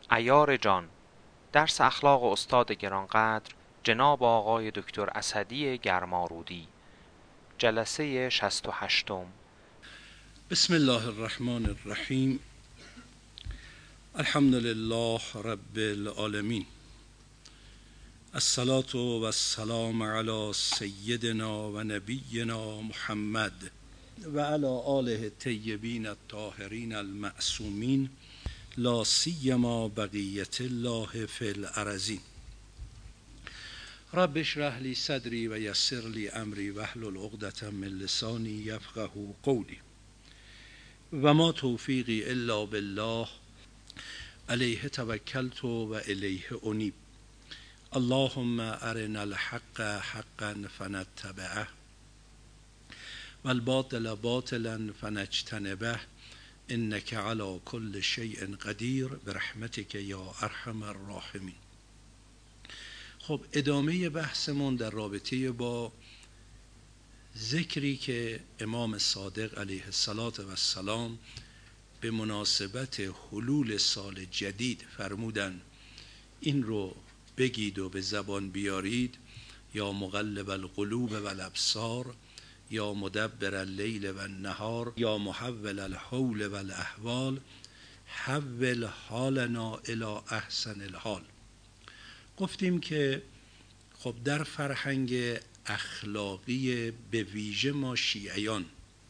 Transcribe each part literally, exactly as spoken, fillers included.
عیار جان، درس اخلاق استاد گرانقدر جناب آقای دکتر اسدی گرمارودی، جلسه شصت و هشتم. بسم الله الرحمن الرحیم. الحمد لله رب العالمین، الصلاة و السلام علی سیدنا و نبینا محمد و علی آله الطیبین الطاهرین المعصومین، لا سیما بقیت الله فی الارضین. رب اشرح لی صدری و یسر لی امری واحلل عقدة من لسانی یفقهوا قولی. و ما توفیقی الا بالله، علیه توکلت و الیه انیب. اللهم ارنا الحق حقا فنتبعه و الباطل باطلا فنجتنبه، انک علی کل شیء قدیر برحمتک یا ارحم الراحمین. خب ادامه بحثمون در رابطه با ذکری که امام صادق علیه السلام به مناسبت حلول سال جدید فرمودن این رو بگید و به زبان بیارید: یا مقلب القلوب و الابصار، یا مدبر اللیل و النهار، یا محول الحول و الاحوال، حول حالنا الی احسن الحال. گفتیم که خب در فرهنگ اخلاقی به ویژه ما شیعیان،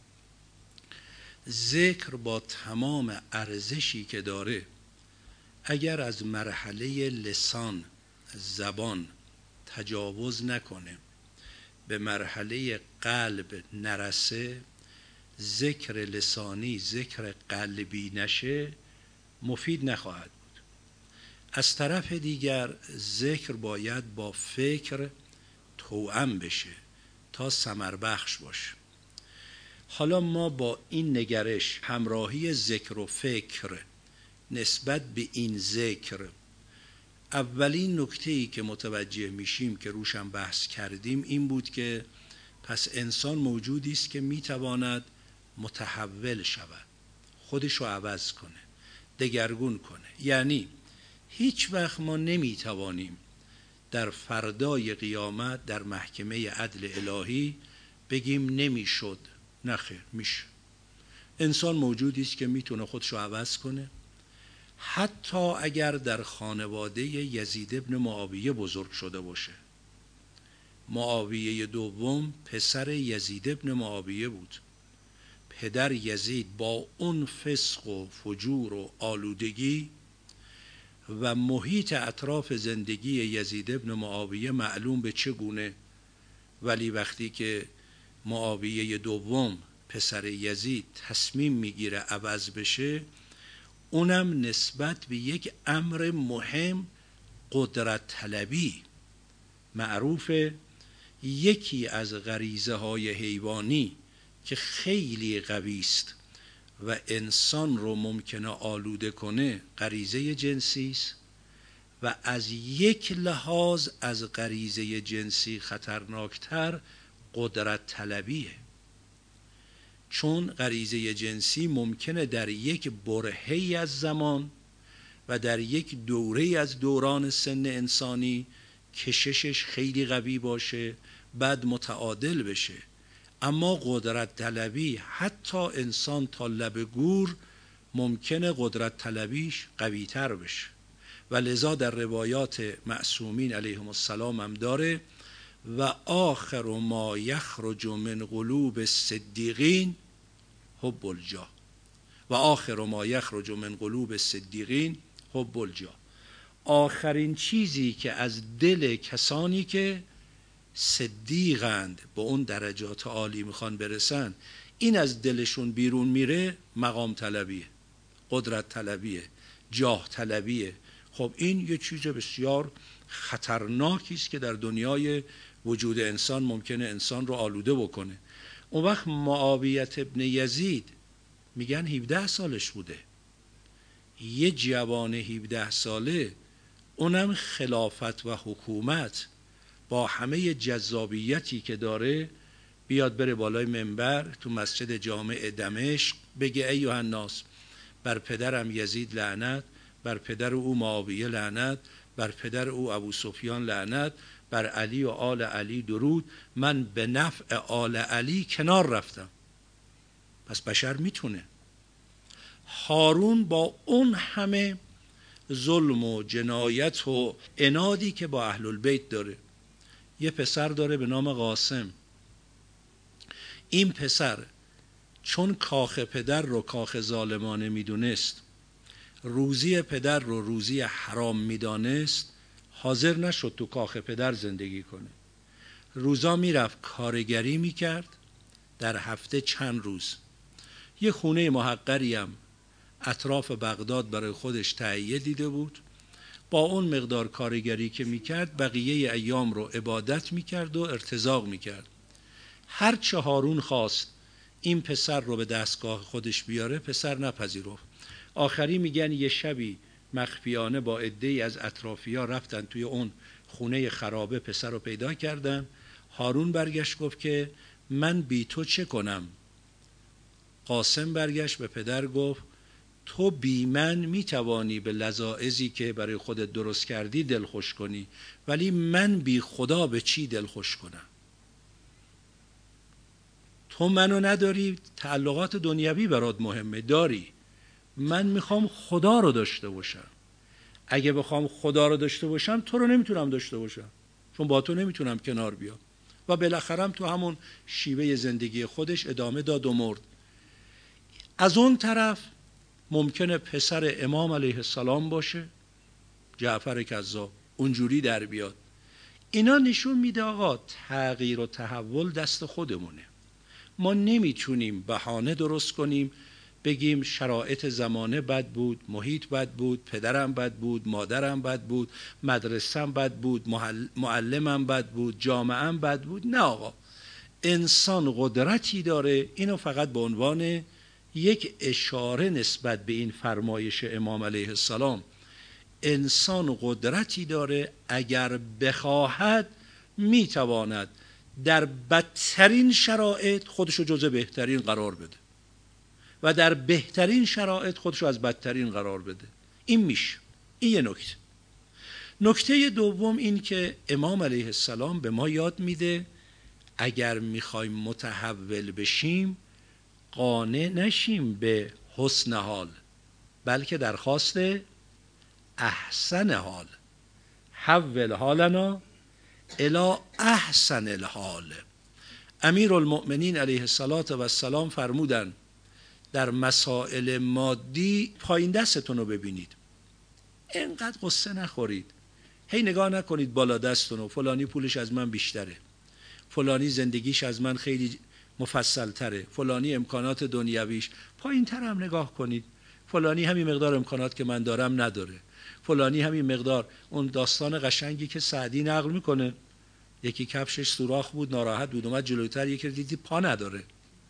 ذکر با تمام ارزشی که داره اگر از مرحله لسان زبان تجاوز نکنه، به مرحله قلب نرسه، ذکر لسانی ذکر قلبی نشه، مفید نخواهد بود. از طرف دیگر ذکر باید با فکر توأم بشه تا ثمر بخش باشه. حالا ما با این نگرش، همراهی ذکر و فکر نسبت به این ذکر، اولین نکته‌ای که متوجه میشیم که روشم بحث کردیم این بود که پس انسان موجودی است که میتواند متحول شود، خودش رو عوض کنه، دگرگون کنه. یعنی هیچ وقت ما نمیتوانیم در فردای قیامت در محکمه عدل الهی بگیم نمیشد. نخیر، میشه. انسان موجودی است که میتونه خودش رو عوض کنه. حتی اگر در خانواده یزید ابن معاویه بزرگ شده باشه. معاویه دوم پسر یزید ابن معاویه بود. پدر یزید با اون فسق و فجور و آلودگی و محیط اطراف زندگی یزید ابن معاویه معلوم به چگونه، ولی وقتی که معاویه دوم پسر یزید تصمیم میگیره عوض بشه، اونم نسبت به یک امر مهم، قدرت طلبی. معروفه یکی از غریزه های حیوانی که خیلی قوی است و انسان رو ممکنه آلوده کنه، غریزه جنسی است و از یک لحاظ از غریزه جنسی خطرناکتر قدرت طلبیه. چون غریزه جنسی ممکنه در یک برهه‌ای از زمان و در یک دوره از دوران سن انسانی کششش خیلی قوی باشه، بعد متعادل بشه. اما قدرت طلبی حتی انسان تا لب گور ممکنه قدرت طلبیش قوی تر بشه و لذا در روایات معصومین علیهم السلام هم داره: و آخر ما یخرج من قلوب الصدیقین حب الجاه. و آخر ما یخرج من قلوب الصدیقین حب الجاه. آخرین چیزی که از دل کسانی که صدیقند، به اون درجات عالی میخوان برسن، این از دلشون بیرون میره، مقام طلبیه، قدرت طلبیه، جاه طلبیه. خب این یه چیز بسیار خطرناکی است که در دنیای وجود انسان ممکنه انسان رو آلوده بکنه. اون وقت معاویه ابن یزید میگن هفده سالش بوده. یه جوان هفده ساله، اونم خلافت و حکومت با همه جذابیتی که داره، بیاد بره بالای منبر تو مسجد جامع دمشق بگه ایها الناس، بر پدرم یزید لعنت، بر پدر او معاویه لعنت، بر پدر او ابو سفیان لعنت، بر علی و آل علی درود. من به نفع آل علی کنار رفتم. پس بشر میتونه. هارون با اون همه ظلم و جنایت و عنادی که با اهل البیت داره، یه پسر داره به نام قاسم. این پسر چون کاخ پدر رو کاخ ظالمانه میدونست، روزی پدر رو روزی حرام میدانست، حاضر نشد تو کاخ پدر زندگی کنه. روزا میرفت کارگری میکرد، در هفته چند روز یه خونه محقری هم اطراف بغداد برای خودش تهیه دیده بود. با اون مقدار کارگری که میکرد بقیه ایام رو عبادت میکرد و ارتزاق میکرد. هر چه هارون خواست این پسر رو به دستگاه خودش بیاره، پسر نپذیرفت. آخری میگن یه شبی مخفیانه با عده‌ای از اطرافیا رفتن توی اون خونه خرابه، پسر رو پیدا کردن. هارون برگشت گفت که من بی تو چه کنم؟ قاسم برگشت به پدر گفت تو بی من میتوانی به لذاذی که برای خودت درست کردی دل خوش کنی، ولی من بی خدا به چی دل خوش کنم؟ تو منو نداری، تعلقات دنیوی برات مهمه، داری. من میخوام خدا رو داشته باشم. اگه بخوام خدا رو داشته باشم تو رو نمیتونم داشته باشم، چون با تو نمیتونم کنار بیام. و بالاخره تو همون شیوه زندگی خودش ادامه داد و مرد. از اون طرف ممکنه پسر امام علیه السلام باشه، جعفر کذاب، اونجوری در بیاد. اینا نشون میده آقا تغییر و تحول دست خودمونه. ما نمیتونیم بهانه درست کنیم بگیم شرایط زمانه بد بود، محیط بد بود، پدرم بد بود، مادرم بد بود، مدرسم بد بود، معلمم بد بود، جامعه‌ام بد بود. نه آقا، انسان قدرتی داره. اینو فقط به عنوان یک اشاره نسبت به این فرمایش امام علیه السلام، انسان قدرتی داره اگر بخواهد میتواند در بدترین شرایط خودشو جزء بهترین قرار بده و در بهترین شرایط خودشو از بدترین قرار بده. این میشه. این یه نکته. نکته دوم این که امام علیه السلام به ما یاد میده اگر میخوایم متحول بشیم قانع نشیم به حسن حال، بلکه درخواست احسن حال. حول حالنا الی احسن الحال. امیر المؤمنین علیه السلام فرمودن در مسائل مادی پایین دستتون رو ببینید، اینقدر قصه نخورید، هی نگاه نکنید بالا دستتون رو، فلانی پولش از من بیشتره، فلانی زندگیش از من خیلی مفصل تره، فلانی امکانات دنیویش. پایین تر هم نگاه کنید، فلانی همین مقدار امکانات که من دارم نداره، فلانی همین مقدار. اون داستان قشنگی که سعدی نقل میکنه، یکی کفشش سوراخ بود، ناراحت بود، اومد جلوتر، یکی دیدی پا نداره،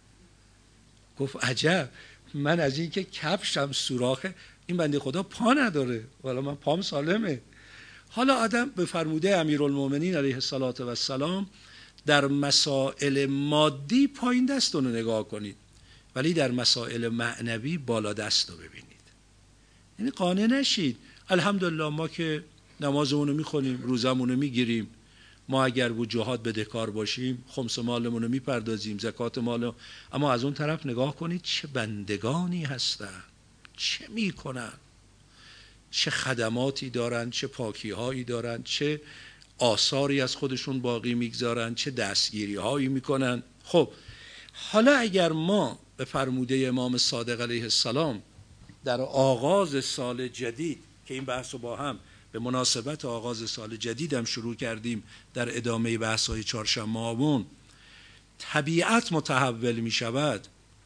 گفت عجب، من از این که کفشم سوراخه این بنده خدا پا نداره، والا من پام سالمه. حالا آدم به فرموده امیرالمومنین علیه السلام در مسائل مادی پایین دستون رو نگاه کنید، ولی در مسائل معنوی بالا دست رو ببینید. یعنی قانع نشید. الحمدلله ما که نمازمون رو میخونیم، روزمون رو میگیریم، ما اگر وجوهات بدهکار باشیم خمس مالمون رو میپردازیم، زکات مال. اما از اون طرف نگاه کنید چه بندگانی هستن، چه میکنن، چه خدماتی دارن، چه پاکیهایی دارن، چه آثاری از خودشون باقی میگذارن، چه دستگیری هایی میکنن. خب حالا اگر ما به فرموده امام صادق علیه السلام در آغاز سال جدید که این بحث رو با هم به مناسبت آغاز سال جدید هم شروع کردیم در ادامه بحث های چهارشنبه هامون، طبیعت متحول می شود،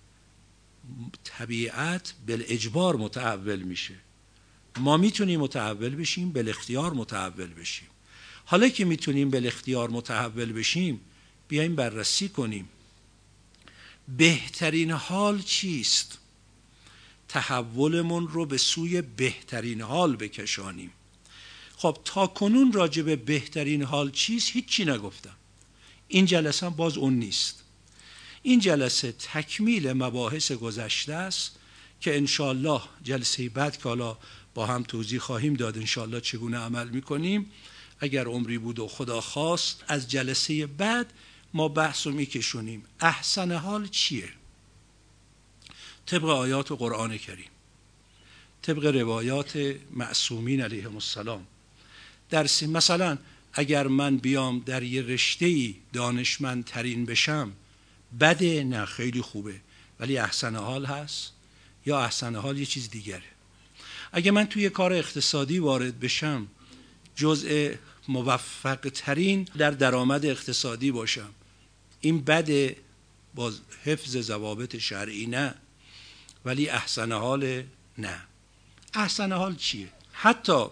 طبیعت بالاجبار متحول میشه. ما میتونیم متحول بشیم، بالاختیار متحول بشیم. حالا که میتونیم بالاختیار متحول بشیم، بیایم بررسی کنیم بهترین حال چیست، تحولمون رو به سوی بهترین حال بکشانیم. خب تا کنون راجع به بهترین حال چیست هیچی نگفتم. این جلسه هم باز اون نیست. این جلسه تکمیل مباحث گذشته است که انشالله جلسه بعد که حالا با هم توضیح خواهیم داد انشاءالله چگونه عمل میکنیم. اگر عمری بود و خدا خواست از جلسه بعد ما بحث رو میکشونیم. احسن حال چیه؟ طبق آیات قرآن کریم، طبق روایات معصومین علیهم السلام. در مثلا اگر من بیام در یه رشته‌ای دانشمندترین بشم بده؟ نه، خیلی خوبه، ولی احسن حال هست؟ یا احسن حال یه چیز دیگره. اگه من توی کار اقتصادی وارد بشم، جزء موفق ترین در درآمد اقتصادی باشم، این بده؟ با حفظ ضوابط شرعی نه، ولی احسن حال نه. احسن حال چیه؟ حتی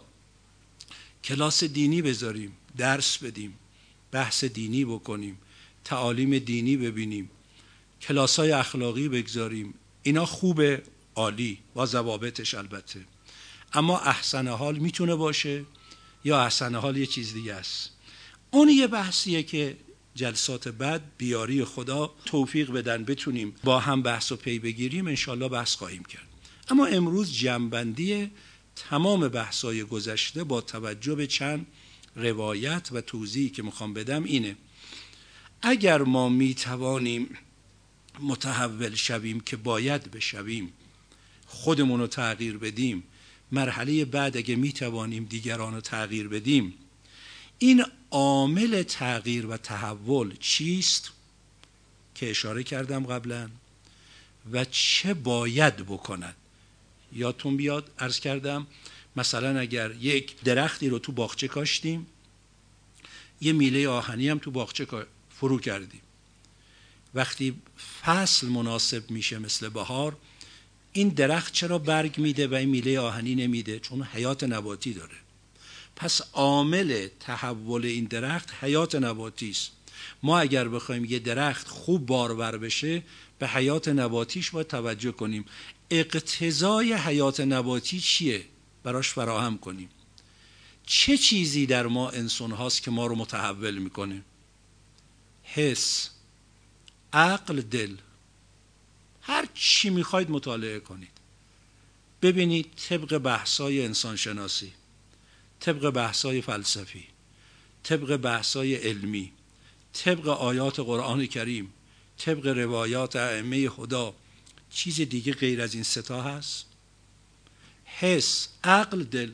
کلاس دینی بذاریم، درس بدیم، بحث دینی بکنیم، تعالیم دینی ببینیم، کلاس‌های اخلاقی بگذاریم، اینا خوبه، عالی، با ضوابطش البته. اما احسن حال میتونه باشه یا احسن حال یه چیز دیگه است؟ اون یه بحثیه که جلسات بعد بیاری خدا توفیق بدن بتونیم با هم بحث و پی بگیریم، انشالله بحث خواهیم کرد. اما امروز جمع‌بندی تمام بحث‌های گذشته با توجه به چند روایت و توضیحی که میخوام بدم اینه: اگر ما میتوانیم متحول شویم که باید بشویم، خودمون رو تغییر بدیم، مرحله بعد اگه میتوانیم دیگران رو تغییر بدیم، این عامل تغییر و تحول چیست که اشاره کردم قبلا و چه باید بکند؟ یادتون بیاد عرض کردم مثلا اگر یک درختی رو تو باغچه کاشتیم، یه میله آهنی هم تو باغچه فرو کردیم، وقتی فصل مناسب میشه مثل بهار، این درخت چرا برگ میده و این میله آهنی نمیده؟ چون حیات نباتی داره. پس عامل تحول این درخت حیات نباتی است. ما اگر بخوایم یه درخت خوب بارور بشه، به حیات نباتیش باید توجه کنیم. اقتضای حیات نباتی چیه؟ براش فراهم کنیم. چه چیزی در ما انسان هاست که ما رو متحول میکنه؟ حس، عقل، دل. هر چی میخواید مطالعه کنید، ببینید طبق بحثای انسان شناسی، طبق بحثای فلسفی، طبق بحثای علمی، طبق آیات قرآن کریم، طبق روایات ائمه هدا، چیز دیگه غیر از این ستا هست؟ حس، عقل، دل.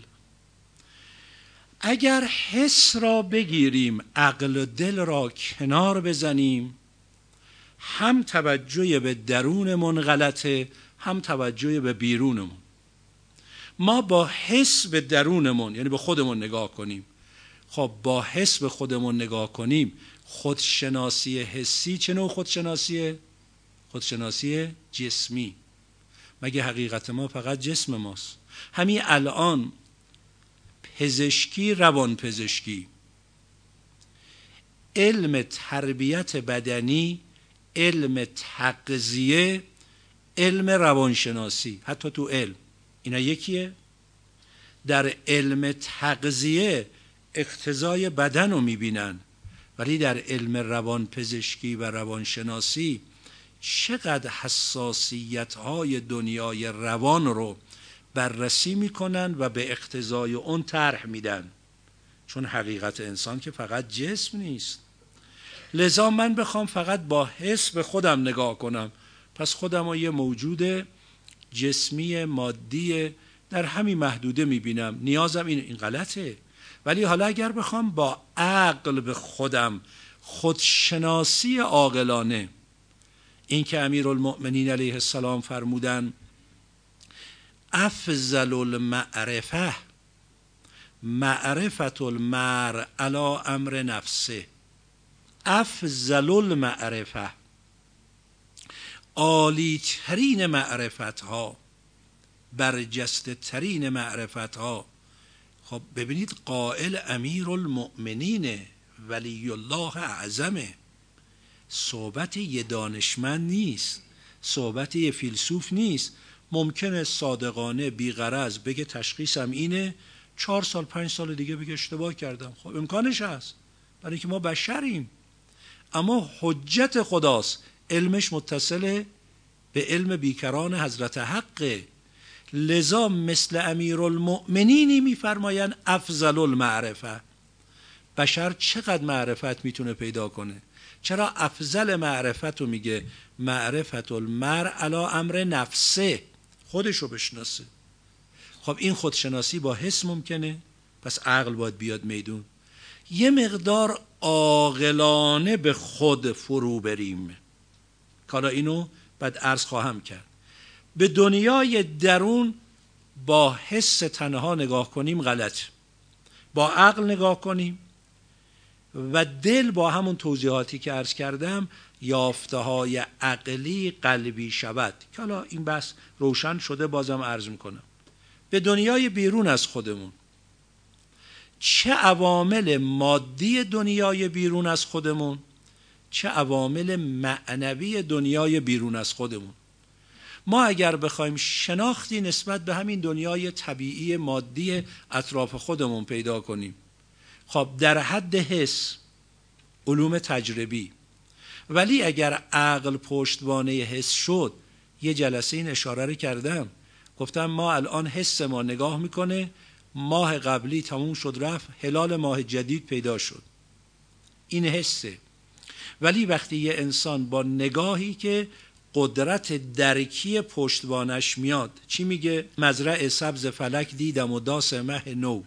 اگر حس را بگیریم، عقل و دل را کنار بزنیم، هم توجه به درونمون غلطه، هم توجه به بیرونمون. ما با حس به درونمون، یعنی به خودمون نگاه کنیم. خب با حس به خودمون نگاه کنیم، خودشناسی حسی چه نوع خودشناسیه؟ خودشناسی جسمی. مگه حقیقت ما فقط جسم ماست؟ همین الان پزشکی، روان پزشکی، علم تربیت بدنی، علم تغذیه، علم روانشناسی، حتی تو علم اینا یکیه. در علم تغذیه اقتضای بدن رو میبینن، ولی در علم روان پزشکی و روانشناسی چقدر حساسیت های دنیای روان رو بررسی میکنن و به اقتضای اون طرح میدن. چون حقیقت انسان که فقط جسم نیست. لذا من بخوام فقط با حس به خودم نگاه کنم، پس خودم رو یه موجود جسمی مادی در همین محدوده میبینم، نیازم این این غلطه. ولی حالا اگر بخوام با عقل به خودم، خودشناسی عاقلانه، این که امیرالمؤمنین علیه السلام فرمودن افضل المعرفه معرفت المرء علی امر نفسه، افضل المعرفه، عالی ترین معرفت ها، برجسته ترین معرفت ها. خب ببینید قائل امیرالمؤمنین ولی الله اعظمه. صحبت یه دانشمند نیست، صحبت یه فیلسوف نیست. ممکنه صادقانه بیغرض بگه تشخیصم اینه، چهار سال پنج سال دیگه بگه اشتباه کردم. خب امکانش هست، برای که ما بشریم. اما حجت خداست، علمش متصله به علم بیکران حضرت حقه. لذا مثل امیرالمؤمنینی میفرمایند افضل المعرفه. بشر چقدر معرفت میتونه پیدا کنه؟ چرا افضل معرفت رو میگه؟ معرفت المرء علی امر نفسه، خودشو بشناسه. خب این خودشناسی با حس ممکنه؟ پس عقل باید بیاد میدون. یه مقدار عاقلانه به خود فرو بریم. حالا اینو بعد عرض خواهم کرد. به دنیای درون با حس تنها نگاه کنیم غلط، با عقل نگاه کنیم و دل با همون توضیحاتی که عرض کردم یافته های عقلی قلبی شود. که حالا این بحث روشن شده، بازم عرض میکنم. به دنیای بیرون از خودمون، چه عوامل مادی دنیای بیرون از خودمون، چه عوامل معنوی دنیای بیرون از خودمون، ما اگر بخوایم شناختی نسبت به همین دنیای طبیعی مادی اطراف خودمون پیدا کنیم، خب در حد حس، علوم تجربی، ولی اگر عقل پشتوانه حس شد، یه جلسه این اشاره رو کردم، گفتم ما الان حس ما نگاه میکنه ماه قبلی تموم شد رفت، هلال ماه جدید پیدا شد، این حسه. ولی وقتی یه انسان با نگاهی که قدرت درکی پشتوانش میاد، چی میگه؟ مزرع سبز فلک دیدم و داس مه نو،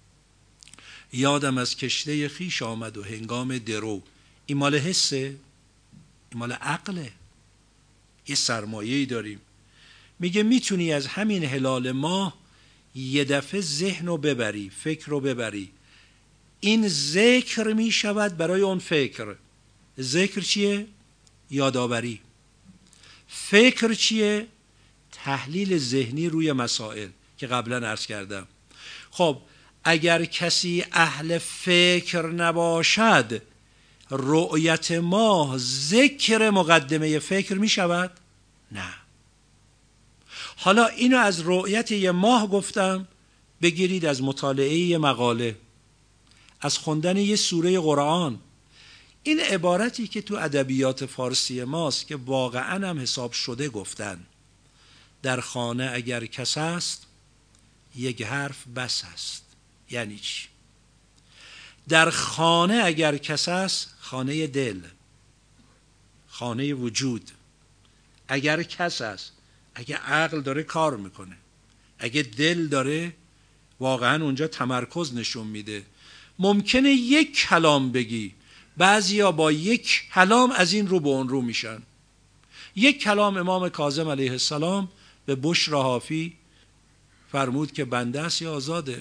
یادم از کشته خیش آمد و هنگام درو. این مال حسه؟ این مال عقله. یه سرمایه‌ای داریم. میگه میتونی از همین هلال ماه یه دفعه ذهن رو ببری، فکر رو ببری، این ذکر میشود برای اون فکر. ذکر چیه؟ یادآوری. فکر چیه؟ تحلیل ذهنی روی مسائل که قبلا عرض کردم. خب اگر کسی اهل فکر نباشد، رؤیت ماه ذکر مقدمه فکر می شود؟ نه. حالا اینو از رؤیت یه ماه گفتم، بگیرید از مطالعه یه مقاله، از خوندن یه سوره قرآن. این عبارتی که تو ادبیات فارسی ماست که واقعا هم حساب شده گفتن، در خانه اگر کس است یک حرف بس است. یعنی چی؟ در خانه اگر کس است، خانه دل، خانه وجود، اگر کس است، اگه عقل داره کار میکنه، اگه دل داره واقعا اونجا تمرکز نشون میده، ممکنه یک کلام بگی، بعضیا با یک کلام از این رو به اون رو میشن. یک کلام امام کاظم علیه السلام به بشر حافی فرمود که بنده است یا آزاده؟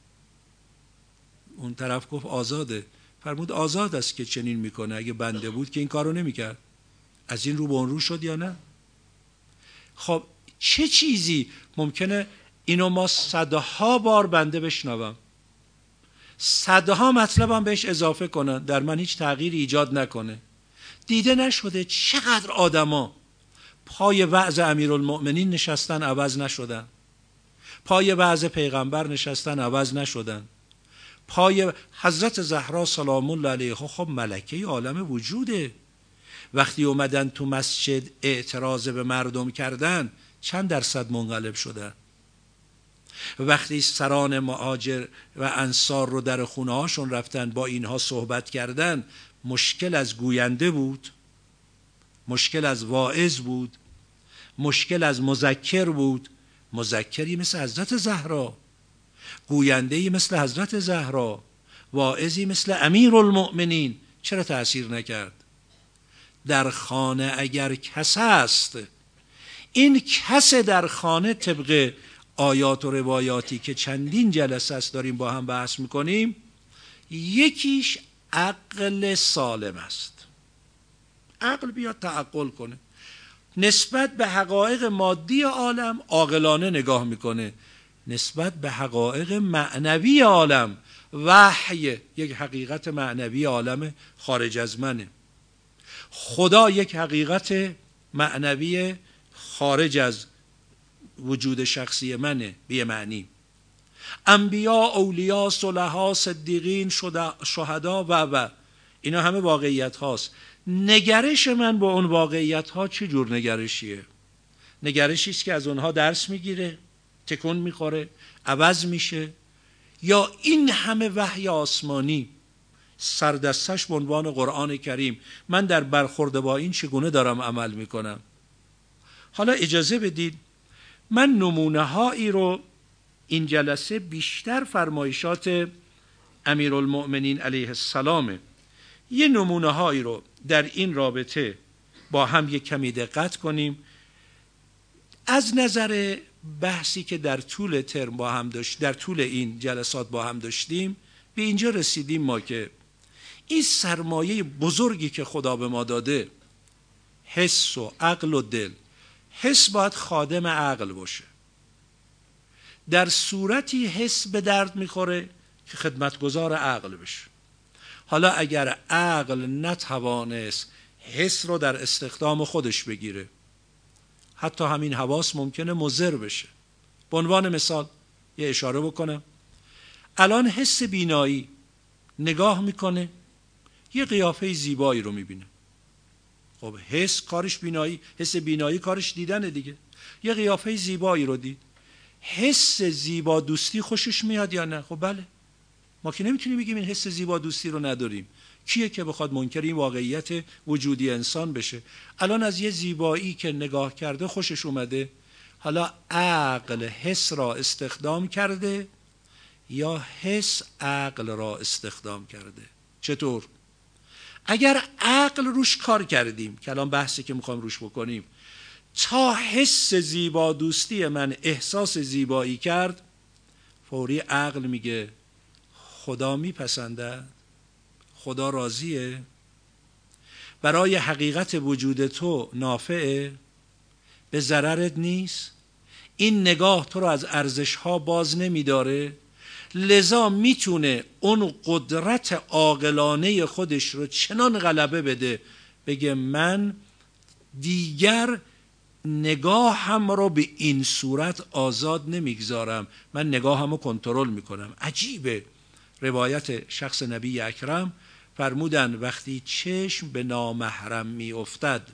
اون طرف گفت آزاده. فرمود آزاد است که چنین میکنه، اگه بنده بود که این کارو نمیکرد. از این رو به اون رو شد یا نه؟ خب چه چیزی ممکنه اینو ما صدها بار بنده بشنوم، صدها مطلبم بهش اضافه کنن، در من هیچ تغییری ایجاد نکنه. دیده نشده چقدر آدما پای وعظ امیرالمؤمنین نشستن عوض نشدن، پای وعظ پیغمبر نشستن عوض نشدن، پای حضرت زهرا سلام الله علیها. خب ملکه عالم وجوده. وقتی اومدن تو مسجد اعتراض به مردم کردن، چند درصد منقلب شدن؟ وقتی سران مهاجر و انصار رو در خونه هاشون رفتن با اینها صحبت کردن، مشکل از گوینده بود، مشکل از واعظ بود، مشکل از مذکر بود. مذکری مثل حضرت زهرا، گوینده‌ای مثل حضرت زهرا، واعظی مثل امیرالمؤمنین. چرا تأثیر نکرد؟ در خانه اگر کس است، این کس در خانه طبق آیات و روایاتی که چندین جلسه است داریم با هم بحث میکنیم، یکیش عقل سالم است. عقل بیاد تعقل کنه، نسبت به حقایق مادی عالم عاقلانه نگاه میکنه، نسبت به حقایق معنوی عالم، وحی یک حقیقت معنوی عالم خارج از منه، خدا یک حقیقت معنوی خارج از وجود شخصی منه به معنی، انبیا، اولیاء، صلحا، صدیقین، شهدا و و اینا همه واقعیت هاست. نگرش من با اون واقعیت ها چه جور نگرشیه؟ نگرشی است که از اونها درس میگیره، تکون میخوره، عوض میشه، یا این همه وحی آسمانی سردستش به عنوان قرآن کریم، من در برخورد با این چگونه دارم عمل میکنم؟ حالا اجازه بدید من نمونه هایی رو این جلسه بیشتر فرمایشات امیرالمؤمنین علیه السلام، یه نمونه هایی رو در این رابطه با هم یک کمی دقت کنیم. از نظر بحثی که در طول ترم با هم داشت در طول این جلسات با هم داشتیم به اینجا رسیدیم ما که این سرمایه بزرگی که خدا به ما داده، حس و عقل و دل، حس باید خادم عقل باشه. در صورتی حس به درد میخوره که خدمتگزار عقل بشه. حالا اگر عقل نتوانست حس رو در استخدام خودش بگیره، حتی همین حواس ممکنه مضر بشه. به عنوان مثال یه اشاره بکنم، الان حس بینایی نگاه میکنه یه قیافه زیبایی رو میبینه. خب حس کارش بینایی، حس بینایی کارش دیدنه دیگه. یه قیافه زیبایی رو دید، حس زیبا دوستی خوشش میاد یا نه؟ خب بله. ما که نمیتونیم بگیم این حس زیبا دوستی رو نداریم. کیه که بخواد منکر این واقعیت وجودی انسان بشه؟ الان از یه زیبایی که نگاه کرده خوشش اومده، حالا عقل حس را استخدام کرده یا حس عقل را استخدام کرده؟ چطور؟ اگر عقل روش کار کردیم، که الان بحثی که میخوام روش بکنیم، تا حس زیبا دوستی من احساس زیبایی کرد، فوری عقل میگه خدا میپسنده، خدا راضیه، برای حقیقت وجود تو نافعه، به ضررت نیست، این نگاه تو رو از ارزش‌ها باز نمیداره، لذا میتونه اون قدرت عاقلانه خودش رو چنان غلبه بده بگه من دیگر نگاهم رو به این صورت آزاد نمیگذارم، من نگاهم رو کنترل میکنم. عجیبه، روایت شخص نبی اکرم فرمودن وقتی چشم به نامحرم می افتد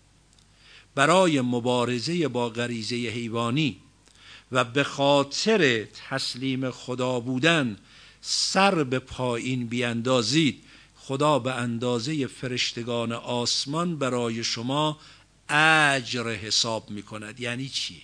برای مبارزه با غریزه حیوانی و به خاطر تسلیم خدا بودن سر به پایین بیاندازید، خدا به اندازه فرشتگان آسمان برای شما اجر حساب می کند. یعنی چی؟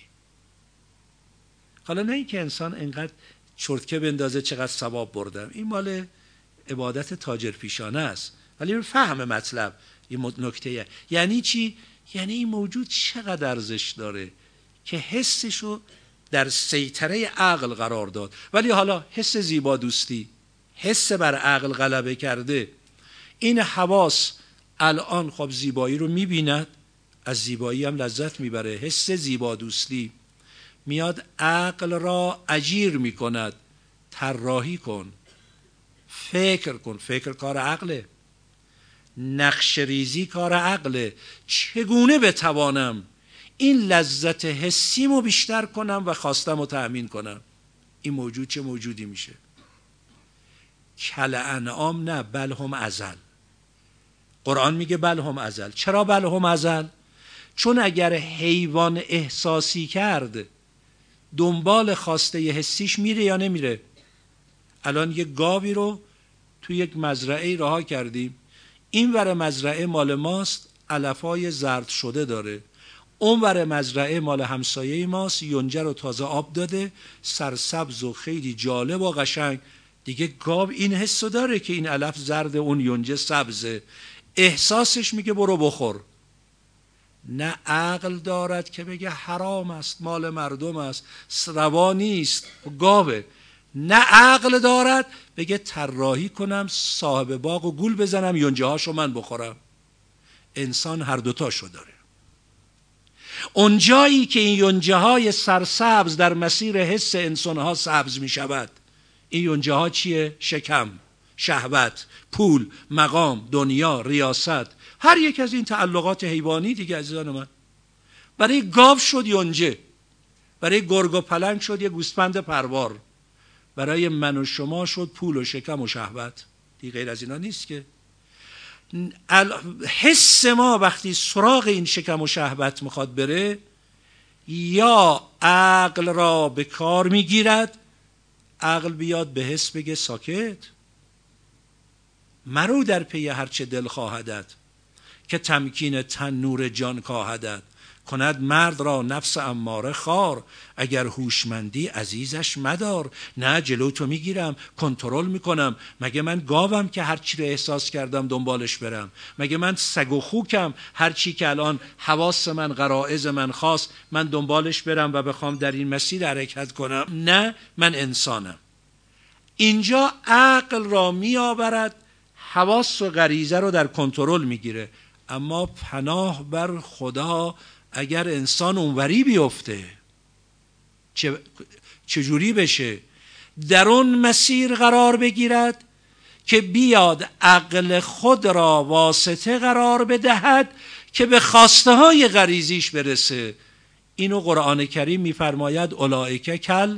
حالا نه این که انسان انقدر چرتکه بندازه چقدر ثواب بردم، این مال عبادت تاجر پیشانه است، ولی فهم مطلب این نکته. یعنی چی؟ یعنی این موجود چقدر ارزش داره که حسشو در سیطره عقل قرار داد. ولی حالا حس زیبا دوستی، حس بر عقل غلبه کرده، این حواس الان خب زیبایی رو میبیند، از زیبایی هم لذت میبره، حس زیبا دوستی میاد عقل را اجیر میکند، طراحی کن، فکر کن. فکر کار عقله، نقش ریزی کار عقله. چگونه بتوانم این لذت حسیمو بیشتر کنم و خواستم و تأمین کنم؟ این موجود چه موجودی میشه؟ کل انعام نه، بل هم ازل. قرآن میگه بل هم ازل. چرا بل هم ازل؟ چون اگر حیوان احساسی کرد دنبال خواسته حسیش میره یا نمیره؟ الان یک گاوی رو تو یک مزرعه رها کردیم، این ور مزرعه مال ماست، علفای زرد شده داره، اون ور مزرعه مال همسایه ماست، یونجه رو تازه آب داده، سرسبز و خیلی جالب و قشنگ. دیگه گاو این حسو داره که این علف زرد، اون یونجه سبزه، احساسش میگه برو بخور. نه عقل دارد که بگه حرام است، مال مردم است، روا نیست، گاوه. نه عقل دارد بگه طراحی کنم، صاحب باغ و گول بزنم، یونجه هاشو من بخورم. انسان هر دوتاشو داره. اون جایی که این یونجه های سرسبز در مسیر حس انسان ها سبز می شود، این یونجه ها چیه؟ شکم، شهوت، پول، مقام، دنیا، ریاست، هر یک از این تعلقات حیوانی دیگه. عزیزان من، برای گاو شد یونجه، برای گرگ و پلنگ شد یه گوسفند پروار، برای من و شما شد پول و شکم و شهوت. دیگه غیر از اینا نیست که. حس ما وقتی سراغ این شکم و شهوت میخواد بره، یا عقل را به کار میگیرد، عقل بیاد به حس بگه ساکت، مرو در پی هرچه دل خواهدت، که تمکین تن نور جان کاهدت. کند مرد را نفس اماره خار، اگر هوشمندی عزیزش مدار. نه جلو تو میگیرم، کنترل میکنم. مگه من گاوم که هر چی رو احساس کردم دنبالش برم؟ مگه من سگ و خوکم هر چی که الان حواس من، غرایز من خواست من دنبالش برم و بخوام در این مسیر حرکت کنم؟ نه، من انسانم. اینجا عقل را میآورد، حواس و غریزه رو در کنترل میگیره. اما پناه بر خدا اگر انسان اونوری بیفته چه چجوری بشه؟ در اون مسیر قرار بگیرد که بیاد عقل خود را واسطه قرار بدهد که به خواسته های غریزیش برسه. اینو قرآن کریم میفرماید اولئک کل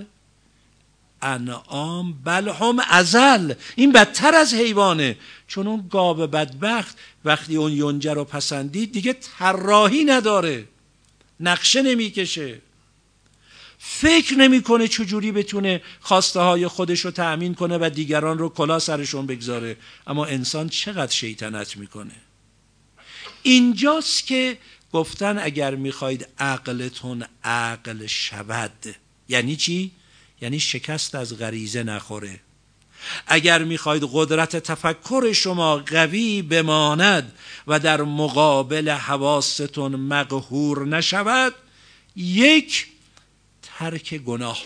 انعام بل هم اضل. این بدتر از حیوانه، چون اون گاو بدبخت وقتی اون یونجه رو پسندید دیگه طراحی نداره، نقشه نمیکشه، فکر نمیکنه چجوری بتونه خواسته های خودش رو تأمین کنه و دیگران رو کلا سرشون بگذاره. اما انسان چقدر شیطنت میکنه. اینجاست که گفتن اگر میخواید عقلتون عقل شود، یعنی چی؟ یعنی شکست از غریزه نخوره. اگر میخواید قدرت تفکر شما قوی بماند و در مقابل حواستون مقهور نشود، یک، ترک گناه،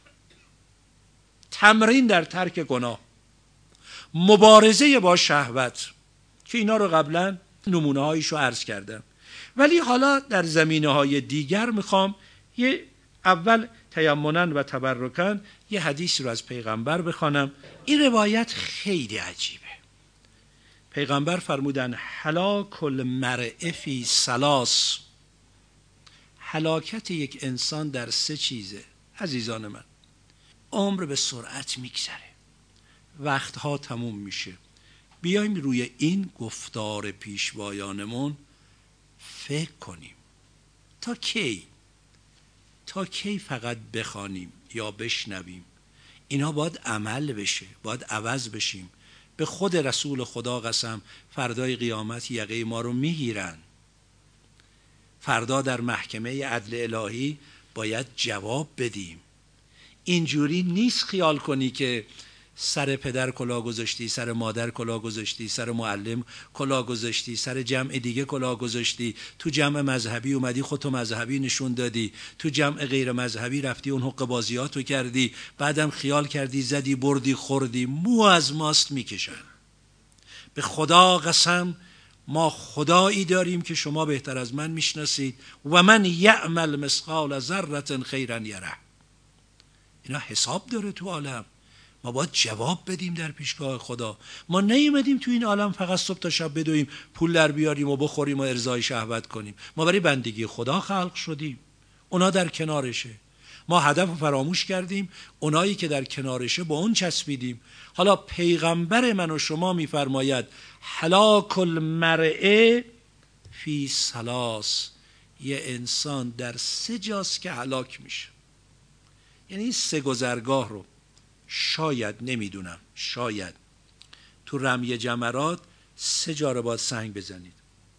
تمرین در ترک گناه، مبارزه با شهوت که اینا رو قبلا نمونه هایشو عرض کردم. ولی حالا در زمینه های دیگر میخوام یه اول تیمناً و تبرکاً یه حدیث رو از پیغمبر بخوانم. این روایت خیلی عجیبه. پیغمبر فرمودن هلاک المرء فی ثلاث، هلاکت یک انسان در سه چیزه. عزیزان من، عمر به سرعت میگذره، وقتها تموم میشه. بیایم روی این گفتار پیشوایانمون فکر کنیم. تا کی؟ تا کی فقط بخوانیم یا بشنویم؟ اینا باید عمل بشه، باید عوض بشیم. به خود رسول خدا قسم فردای قیامت یقه ما رو میگیرن. فردا در محکمه عدل الهی باید جواب بدیم. اینجوری نیست خیال کنی که سر پدر کلاه گذاشتی، سر مادر کلاه گذاشتی، سر معلم کلاه گذاشتی، سر جمع دیگه کلاه گذاشتی، تو جمع مذهبی اومدی خودتو مذهبی نشون دادی، تو جمع غیر مذهبی رفتی اون حق بازیاتو کردی، بعدم خیال کردی زدی بردی خوردی. مو از ماست میکشن. به خدا قسم ما خدایی داریم که شما بهتر از من میشناسید. و من یعمل مثقال ذره خیرا یره. اینا حساب داره تو عالم. ما باید جواب بدیم در پیشگاه خدا. ما نیومدیم تو این عالم فقط صبح تا شب بدویم، پول در بیاریم و بخوریم و ارضای شهوت کنیم. ما برای بندگی خدا خلق شدیم، اونا در کنارشه. ما هدف رو فراموش کردیم، اونایی که در کنارشه با اون چسبیدیم. حالا پیغمبر من و شما میفرماید هلاک المرء فی ثلاث، یه انسان در سه جاست که هلاک میشه. یعنی این سه گذرگاه رو شاید، نمیدونم، شاید تو رمی جمرات سه جا رو باید سنگ بزنید.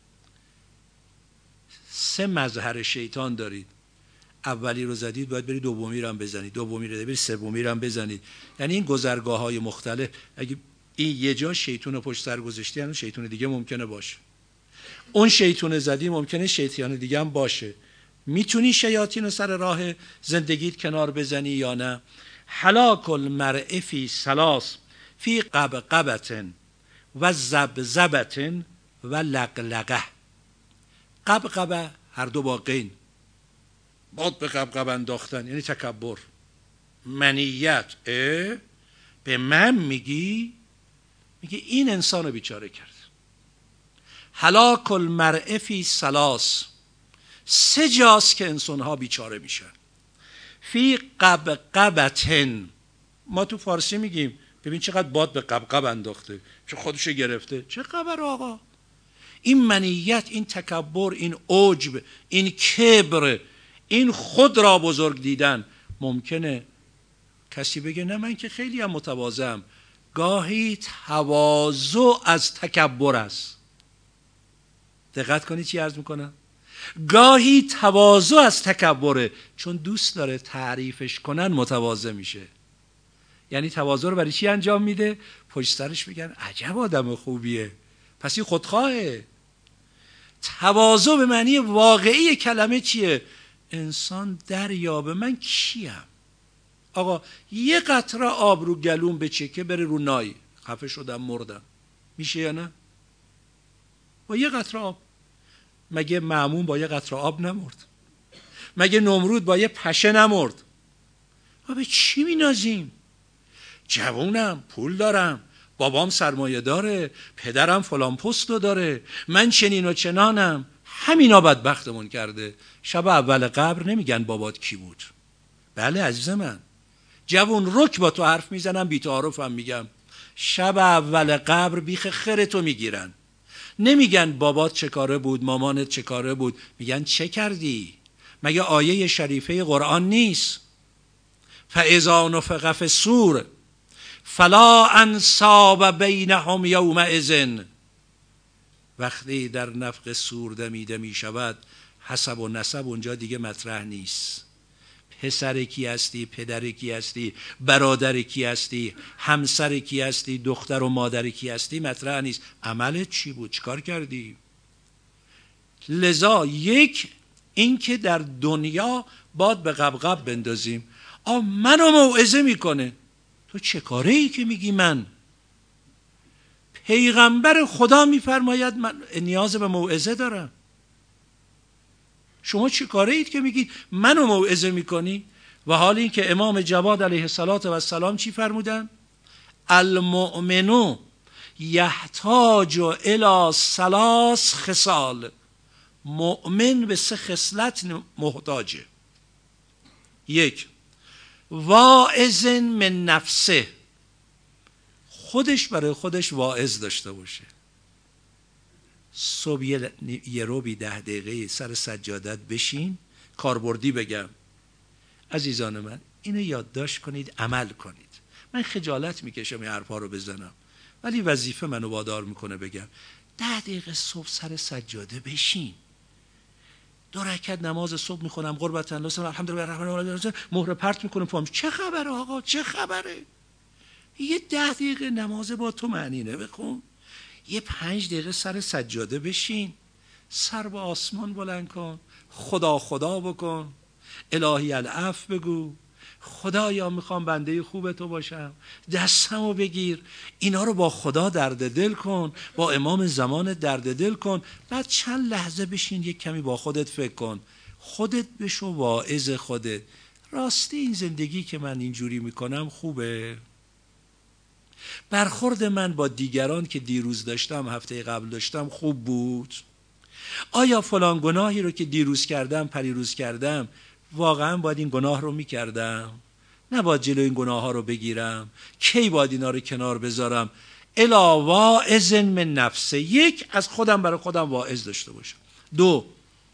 سه مظهر شیطان دارید. اولی رو زدید باید برید دومی رو هم بزنید، دومی رو برید سومی رو هم بزنید. یعنی این گذرگاه های مختلف، اگه این یه جا شیطان رو پشت سر گذاشتی، اون شیطان دیگه ممکنه باشه. اون شیطان زدی ممکنه شیطان دیگه هم باشه. میتونی شیاطین رو سر راه زندگیت کنار بزنی یا نه؟ هلاک المرء فی ثلاث، فی قبقبة و زبزبة و لقلقه. قبقبه هر دو با قین، باد به قبقب انداختن یعنی تکبر، منیت. اه به من میگی؟ میگه این انسان رو بیچاره کرد. هلاک المرء فی ثلاث، سه جاست که انسانها بیچاره میشن. فی قبقبتن، ما تو فارسی میگیم ببین چقدر باد به قبقب انداخته، چه خودشو گرفته، چه خبر آقا؟ این منیت، این تکبر، این عجب، این کبر، این خود را بزرگ دیدن. ممکنه کسی بگه نه من که خیلی هم متواضعم. گاهی تواضع از تکبر است. دقت کنید چی عرض میکنم؟ گاهی تواضع از تکبره، چون دوست داره تعریفش کنن متواضع میشه. یعنی تواضع رو برای چی انجام میده؟ پشت سرش بگن عجب آدم خوبیه، پس این خودخواهه. تواضع به معنی واقعی کلمه چیه؟ انسان دریابه من کیم. آقا یه قطره آب رو گلوم بچکه بره رو نای، خفه شدم مردم، میشه یا نه؟ با یه قطره آب. مگه مأمون با یه قطره آب نمرد؟ مگه نمرود با یه پشه نمرد؟ ما به چی مینازیم؟ جوونم، پول دارم، بابام سرمایه داره، پدرم فلان پستو داره، من چنین و چنانم. همینا بدبختمون کرده. شب اول قبر نمیگن بابات کی بود. بله عزیز من، جوون رک با تو حرف میزنم، بی تعارفم میگم شب اول قبر بیخ خرتو میگیرن. نمیگن بابات چه کاره بود، مامانت چه کاره بود، میگن چه کردی؟ مگه آیه شریفه قرآن نیست؟ فاذا نفخ فی الصور فلا انساب بینهم یومئذ. وقتی در نفخ صور دمیده می شود، حسب و نسب اونجا دیگه مطرح نیست. پسر کی هستی، پدر کی هستی، برادر کی هستی، همسر کی هستی، دختر و مادر کی هستی مطرح نیست. عملت چی بود، چیکار کردی؟ لذا یک این که در دنیا باد به قبقب بندازیم. آ منو موعظه میکنه. تو چه کاره ای که میگی من؟ پیغمبر خدا میفرماید من نیاز به موعظه دارم. شما چه کاره اید که میگید منو موعظه میکنی؟ و حال این که امام جواد علیه السلام چی فرمودن؟ المؤمن یحتاج الی ثلاث خصال. مؤمن به سه خصلت محتاجه. یک، واعظ من نفسه، خودش برای خودش واعظ داشته باشه. صبح یه رو بی ده دقیقه سر سجادت بشین. کاربردی بگم عزیزان من، اینو یادداشت کنید، عمل کنید. من خجالت میکشم این حرفا رو بزنم، ولی وظیفه منو وادار میکنه بگم. ده دقیقه صبح سر سجاده بشین. دو رکعت نماز صبح میخونم، قربت الله الحمدلله الرحمن الرحیم، مهر پرت میکنم پام. چه خبره آقا، چه خبره؟ یه ده دقیقه نماز با تو معنی نه بخون. یه پنج دقیقه سر سجاده بشین، سر به آسمان بلند کن، خدا خدا بکن، الهی العفو بگو، خدایا میخوام بنده خوب تو باشم، دستمو بگیر. اینا رو با خدا درد دل کن، با امام زمان درد دل کن. بعد چند لحظه بشین یک کمی با خودت فکر کن، خودت بشو واعظ خودت. راستی این زندگی که من اینجوری میکنم خوبه؟ برخورد من با دیگران که دیروز داشتم، هفته قبل داشتم، خوب بود؟ آیا فلان گناهی رو که دیروز کردم، پریروز کردم، واقعا باید این گناه رو میکردم؟ نباید جلوی این گناه ها رو بگیرم؟ کی باید اینا رو کنار بذارم؟ الا واعظ من نفسه. یک، از خودم برای خودم واعظ داشته باشم. دو،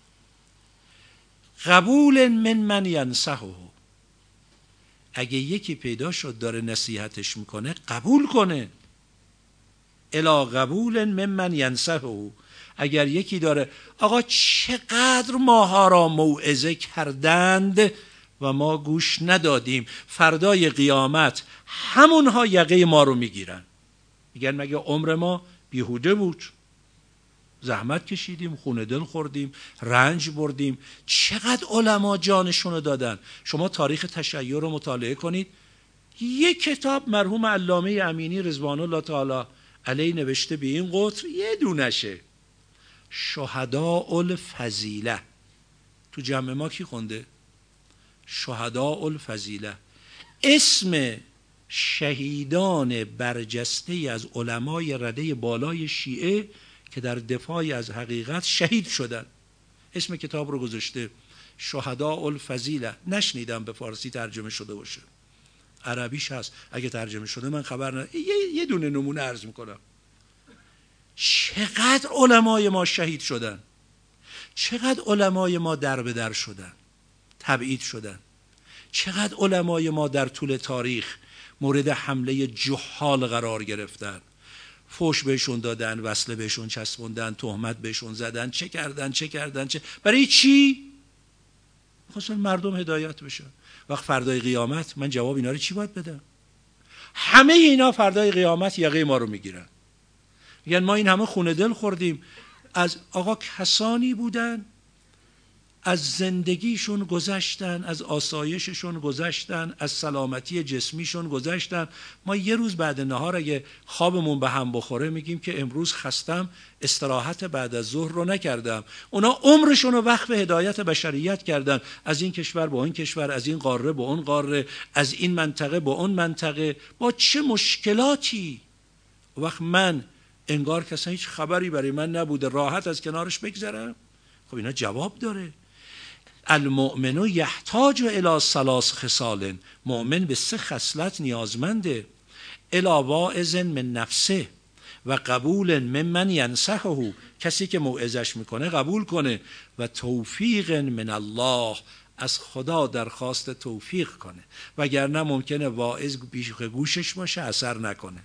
قبول من من ینصحه. اگه یکی پیدا شد داره نصیحتش میکنه، قبول کنه. الا قبول من من ینصحه. اگر یکی داره، آقا چقدر ماها را موعظه کردند و ما گوش ندادیم، فردای قیامت همونها یقه ما رو میگیرن، میگن مگه عمر ما بیهوده بود؟ زحمت کشیدیم، خون دل خوردیم، رنج بردیم. چقدر علما جانشونو دادن. شما تاریخ تشیع رو مطالعه کنید. یک کتاب مرحوم علامه امینی رضوان الله تعالی علیه نوشته به این قطر، یه دونشه، شهداء الفضیله. تو جمع ما کی خونده؟ شهداء الفضیله. اسم شهیدان برجسته از علمای رده بالای شیعه که در دفاع از حقیقت شهید شدن. اسم کتاب رو گذاشته شهداء الفضیله. نشنیدم به فارسی ترجمه شده باشه. عربیش هست، اگه ترجمه شده من خبر ندارم. یه, یه دونه نمونه عرض میکنم. چقدر علمای ما شهید شدن، چقدر علمای ما در به در شدن. تبعید شدن. چقدر علمای ما در طول تاریخ مورد حمله جهال قرار گرفتن، فوش بهشون دادن، وصله بهشون چسبوندن، تهمت بهشون زدن، چه کردن چه کردن چه برای چی؟ خواستن مردم هدایت بشن. وقت فردای قیامت من جواب اینا رو چی باید بدم؟ همه اینا فردای قیامت یقه ما رو میگیرن، میگن ما این همه خونه دل خوردیم. از آقا کسانی بودن از زندگیشون گذشتن، از آسایششون گذشتن، از سلامتی جسمیشون گذشتن. ما یه روز بعد نهار اگه خوابمون به هم بخوره میگیم که امروز خستم، استراحت بعد از ظهر رو نکردم. اونا عمرشون رو وقف هدایت بشریت کردن، از این کشور به اون کشور، از این قاره به اون قاره، از این منطقه به اون منطقه، با چه مشکلاتی. وقت من انگار کسی هیچ خبری برای من نبوده، راحت از کنارش بگذرم. خب اینا جواب داره. المؤمن یحتاج الی ثلاث خصال، مؤمن به سه خصلت نیازمنده. الی واعظ من نفسه و قبول ممن ینصحه، کسی که موعظش میکنه قبول کنه، و توفیق من الله، از خدا درخواست توفیق کنه، وگرنه ممکنه واعظ بیش گوشش باشه اثر نکنه.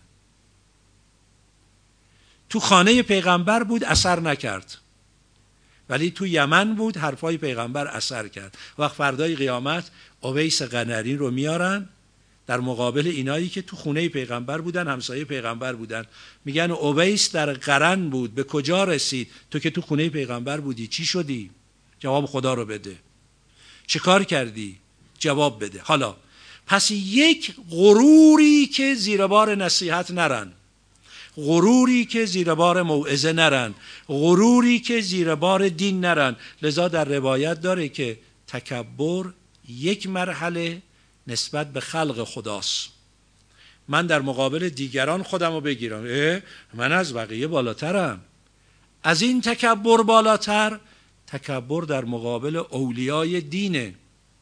تو خانه پیغمبر بود اثر نکرد، ولی تو یمن بود حرفای پیغمبر اثر کرد. وقت فردای قیامت اویس قنری رو میارن در مقابل اینایی که تو خونه پیغمبر بودن، همسایه پیغمبر بودن، میگن اویس در قرن بود، به کجا رسید؟ تو که تو خونه پیغمبر بودی چی شدی؟ جواب خدا رو بده. چه کار کردی؟ جواب بده. حالا پس یک غروری که زیر بار نصیحت نرن، غروری که زیر بار موعظه نرن، غروری که زیر بار دین نرن. لذا در روایت داره که تکبر یک مرحله نسبت به خلق خداست. من در مقابل دیگران خودم رو بگیرم، اه من از بقیه بالاترم. از این تکبر بالاتر تکبر در مقابل اولیای دینه،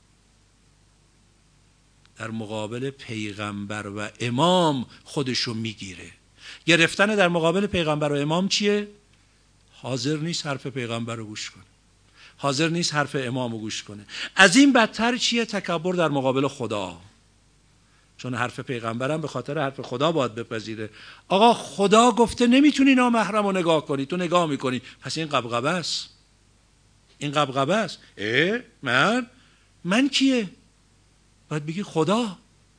در مقابل پیغمبر و امام خودشو میگیره. گرفتن در مقابل پیغمبر و امام چیه؟ حاضر نیست حرف پیغمبر رو گوش کنه، حاضر نیست حرف امام رو گوش کنه. از این بدتر چیه؟ تکبر در مقابل خدا، چون حرف پیغمبرم به خاطر حرف خدا باید بپذیره. آقا خدا گفته نمیتونی نامحرم رو نگاه کنی، تو نگاه میکنی، پس این قبقبه است، این قبقبه است. اه من من کیه؟ باید بگی خدا.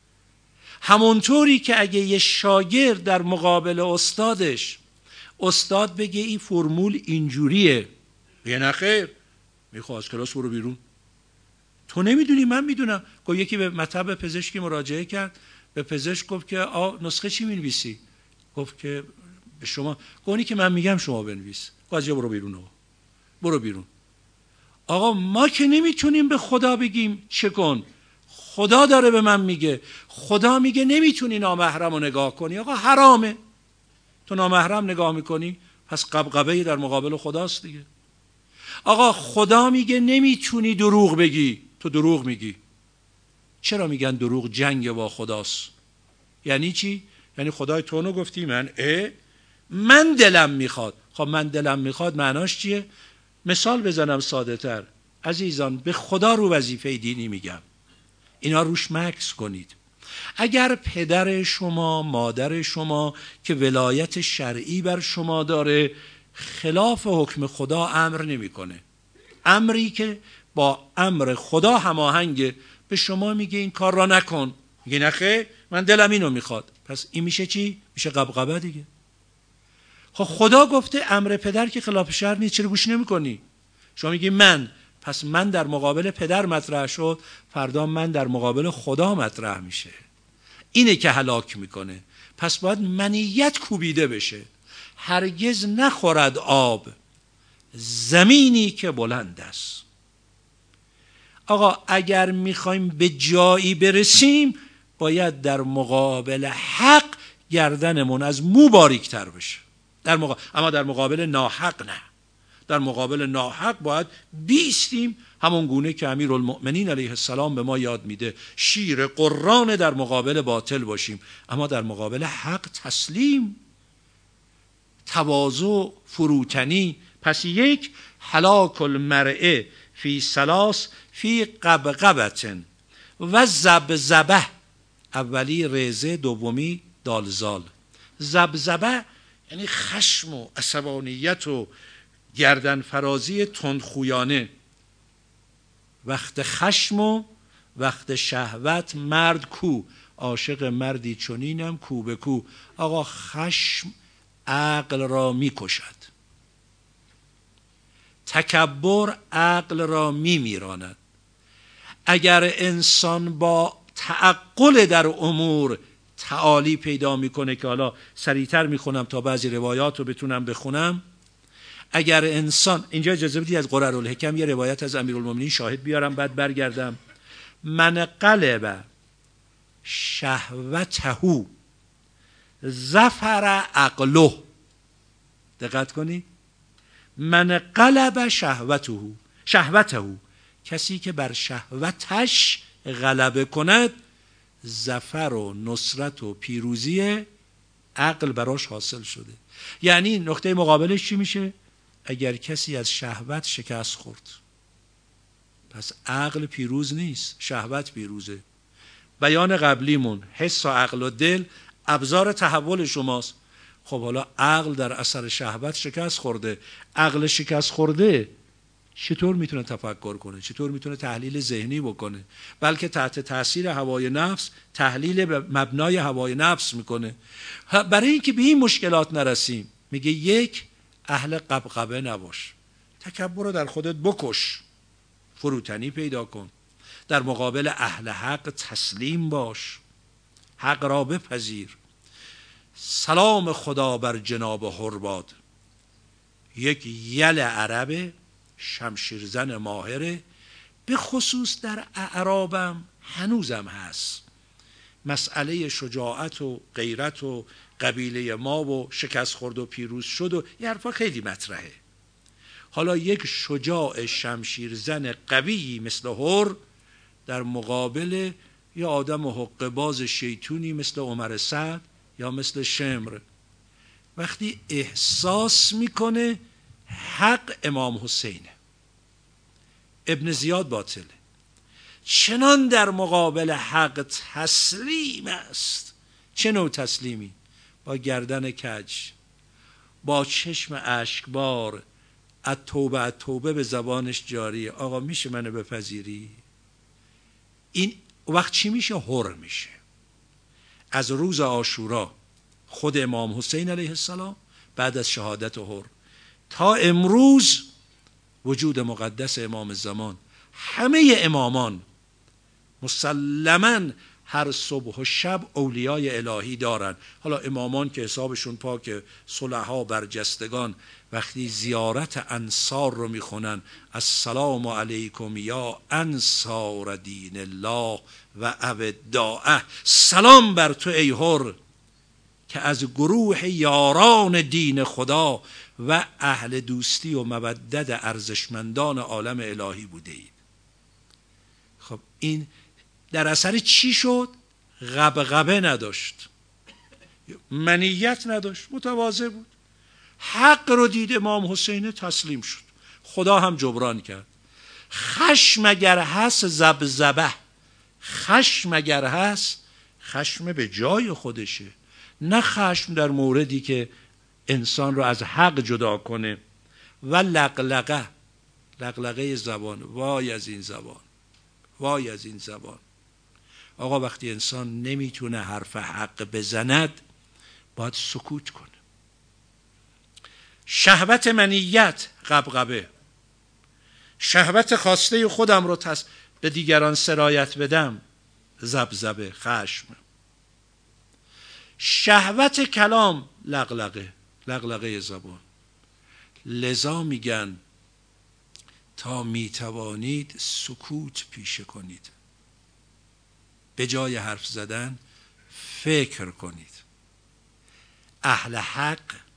همونطوری که اگه یه شاگرد در مقابل استادش، استاد بگه این فرمول اینجوریه، یه نخیر میخواه از کلاس برو بیرون، تو نمیدونی من میدونم. گفت یکی به مطب پزشکی مراجعه کرد، به پزشک گفت که آ نسخه چی می‌نویسی؟ گفت که به شما. گفت که من میگم شما بنویس. گفت از جا برو بیرون، آقا برو بیرون. آقا ما که نمیتونیم به خدا بگیم چه کن، خدا داره به من میگه. خدا میگه نمیتونی نامحرم رو نگاه کنی. آقا حرامه، تو نامحرم نگاه میکنی، پس قبقبه در مقابل خداست دیگه. آقا خدا میگه نمیتونی دروغ بگی، تو دروغ میگی. چرا میگن دروغ جنگ با خداست؟ یعنی چی؟ یعنی خدای تو نو گفتی من اه من دلم میخواد. خب من دلم میخواد معناش چیه؟ مثال بزنم ساده تر. عزیزان به خدا رو وظیفه دینی میگم، اینا روش مکس کنید. اگر پدر شما، مادر شما که ولایت شرعی بر شما داره خلاف حکم خدا امر نمیکنه، امری که با امر خدا هماهنگه، به شما میگه این کار را نکن، میگه نخه من دلم اینو میخواد، پس این میشه چی؟ میشه قبقبه دیگه. خب خدا گفته امر پدر که خلاف شرع نیست، چرا گوش نمیکنی؟ شما میگی من، پس من در مقابل پدر مطرح شد، فردا من در مقابل خدا مطرح میشه. اینه که هلاک میکنه. پس باید منیت کوبیده بشه. هرگز نخورد آب زمینی که بلند است. آقا اگر میخوایم به جایی برسیم باید در مقابل حق گردنمون از مو باریکتر بشه. در مقابل... اما در مقابل ناحق نه. در مقابل ناحق باید بیستیم، همون گونه که امیرالمؤمنین علیه السلام به ما یاد میده، شیر قرآن در مقابل باطل باشیم، اما در مقابل حق تسلیم، تواضع، فروتنی. پس یک هلاک المرء فی سلاس فی قبقبتن و زبزبه، اولی رزه، دومی دالزال. زبزبه یعنی خشم و عصبانیت و گردن فرازی تندخویانه. وقت خشم و وقت شهوت مرد کو، عاشق مردی چنینم کو به کو. آقا خشم عقل را می کشد، تکبر عقل را می میراند. اگر انسان با تعقل در امور تعالی پیدا میکنه، که حالا سریعتر میخونم تا بعضی روایات رو بتونم بخونم. اگر انسان، اینجا اجازه بدید از قررالحکم یه روایت از امیرالمومنین شاهد بیارم بعد برگردم. من قلب شهوته ظفر عقله. دقت کنید، من قلب شهوته شهوته، کسی که بر شهوتش غلبه کند، ظفر و نصرت و پیروزی عقل براش حاصل شده. یعنی نقطه مقابلش چی میشه؟ اگر کسی از شهوت شکست خورد، پس عقل پیروز نیست، شهوت پیروزه. بیان قبلیمون حس و عقل و دل ابزار تحول شماست. خب حالا عقل در اثر شهوت شکست خورده. عقل شکست خورده چطور میتونه تفکر کنه؟ چطور میتونه تحلیل ذهنی بکنه؟ بلکه تحت تاثیر هوای نفس تحلیل به مبنای هوای نفس میکنه. برای اینکه به این مشکلات نرسیم میگه یک، اهل قبقبه نباش، تکبر رو در خودت بکش، فروتنی پیدا کن. در مقابل اهل حق تسلیم باش، حق را بپذیر. سلام خدا بر جناب هرباد، یک یل عرب شمشیرزن ماهره، به خصوص در اعرابم هنوزم هست. مسئله شجاعت و غیرت و قبیله ما و شکست خورد و پیروز شد و یه حرفا خیلی مطرحه. حالا یک شجاع شمشیرزن قوی مثل هر در مقابل یا آدم حقه باز شیطونی مثل عمر سعد یا مثل شمر، وقتی احساس میکنه حق امام حسینه، ابن زیاد باطله، چنان در مقابل حق تسلیم است. چه نوع تسلیمی؟ با گردن کج، با چشم اشکبار، از توبه از توبه به زبانش جاریه. آقا میشه منو بپذیری؟ این وقت چی میشه؟ هر میشه. از روز عاشورا خود امام حسین علیه السلام بعد از شهادت هر تا امروز وجود مقدس امام زمان، همه امامان مسلماً هر صبح و شب اولیای الهی دارن. حالا امامان که حسابشون پاک، صلحا برجستگان، وقتی زیارت انصار رو میخونن، السلام علیکم یا انصار دین الله و اوداعه، سلام بر تو ای هر که از گروه یاران دین خدا و اهل دوستی و مودت ارزشمندان عالم الهی بوده اید. خب این در اثر چی شد؟ غبغبه نداشت، منیت نداشت، متواضع بود. حق رو دید امام حسین، تسلیم شد، خدا هم جبران کرد. خشم اگر هست زبزبه، خشم اگر هست خشم به جای خودشه، نه خشم در موردی که انسان رو از حق جدا کنه. و لقلقه، لقلقه زبان، وای از این زبان، وای از این زبان. آقا وقتی انسان نمیتونه حرف حق بزند باید سکوت کنه. شهوت منیت غبغبه، شهوت خواسته خودم رو تس... به دیگران سرایت بدم زبزبه، خشم. شهوت کلام لقلقه، لقلقه زبان. لذا میگن تا میتوانید سکوت پیشه کنید، به جای حرف زدن فکر کنید. اهل حق،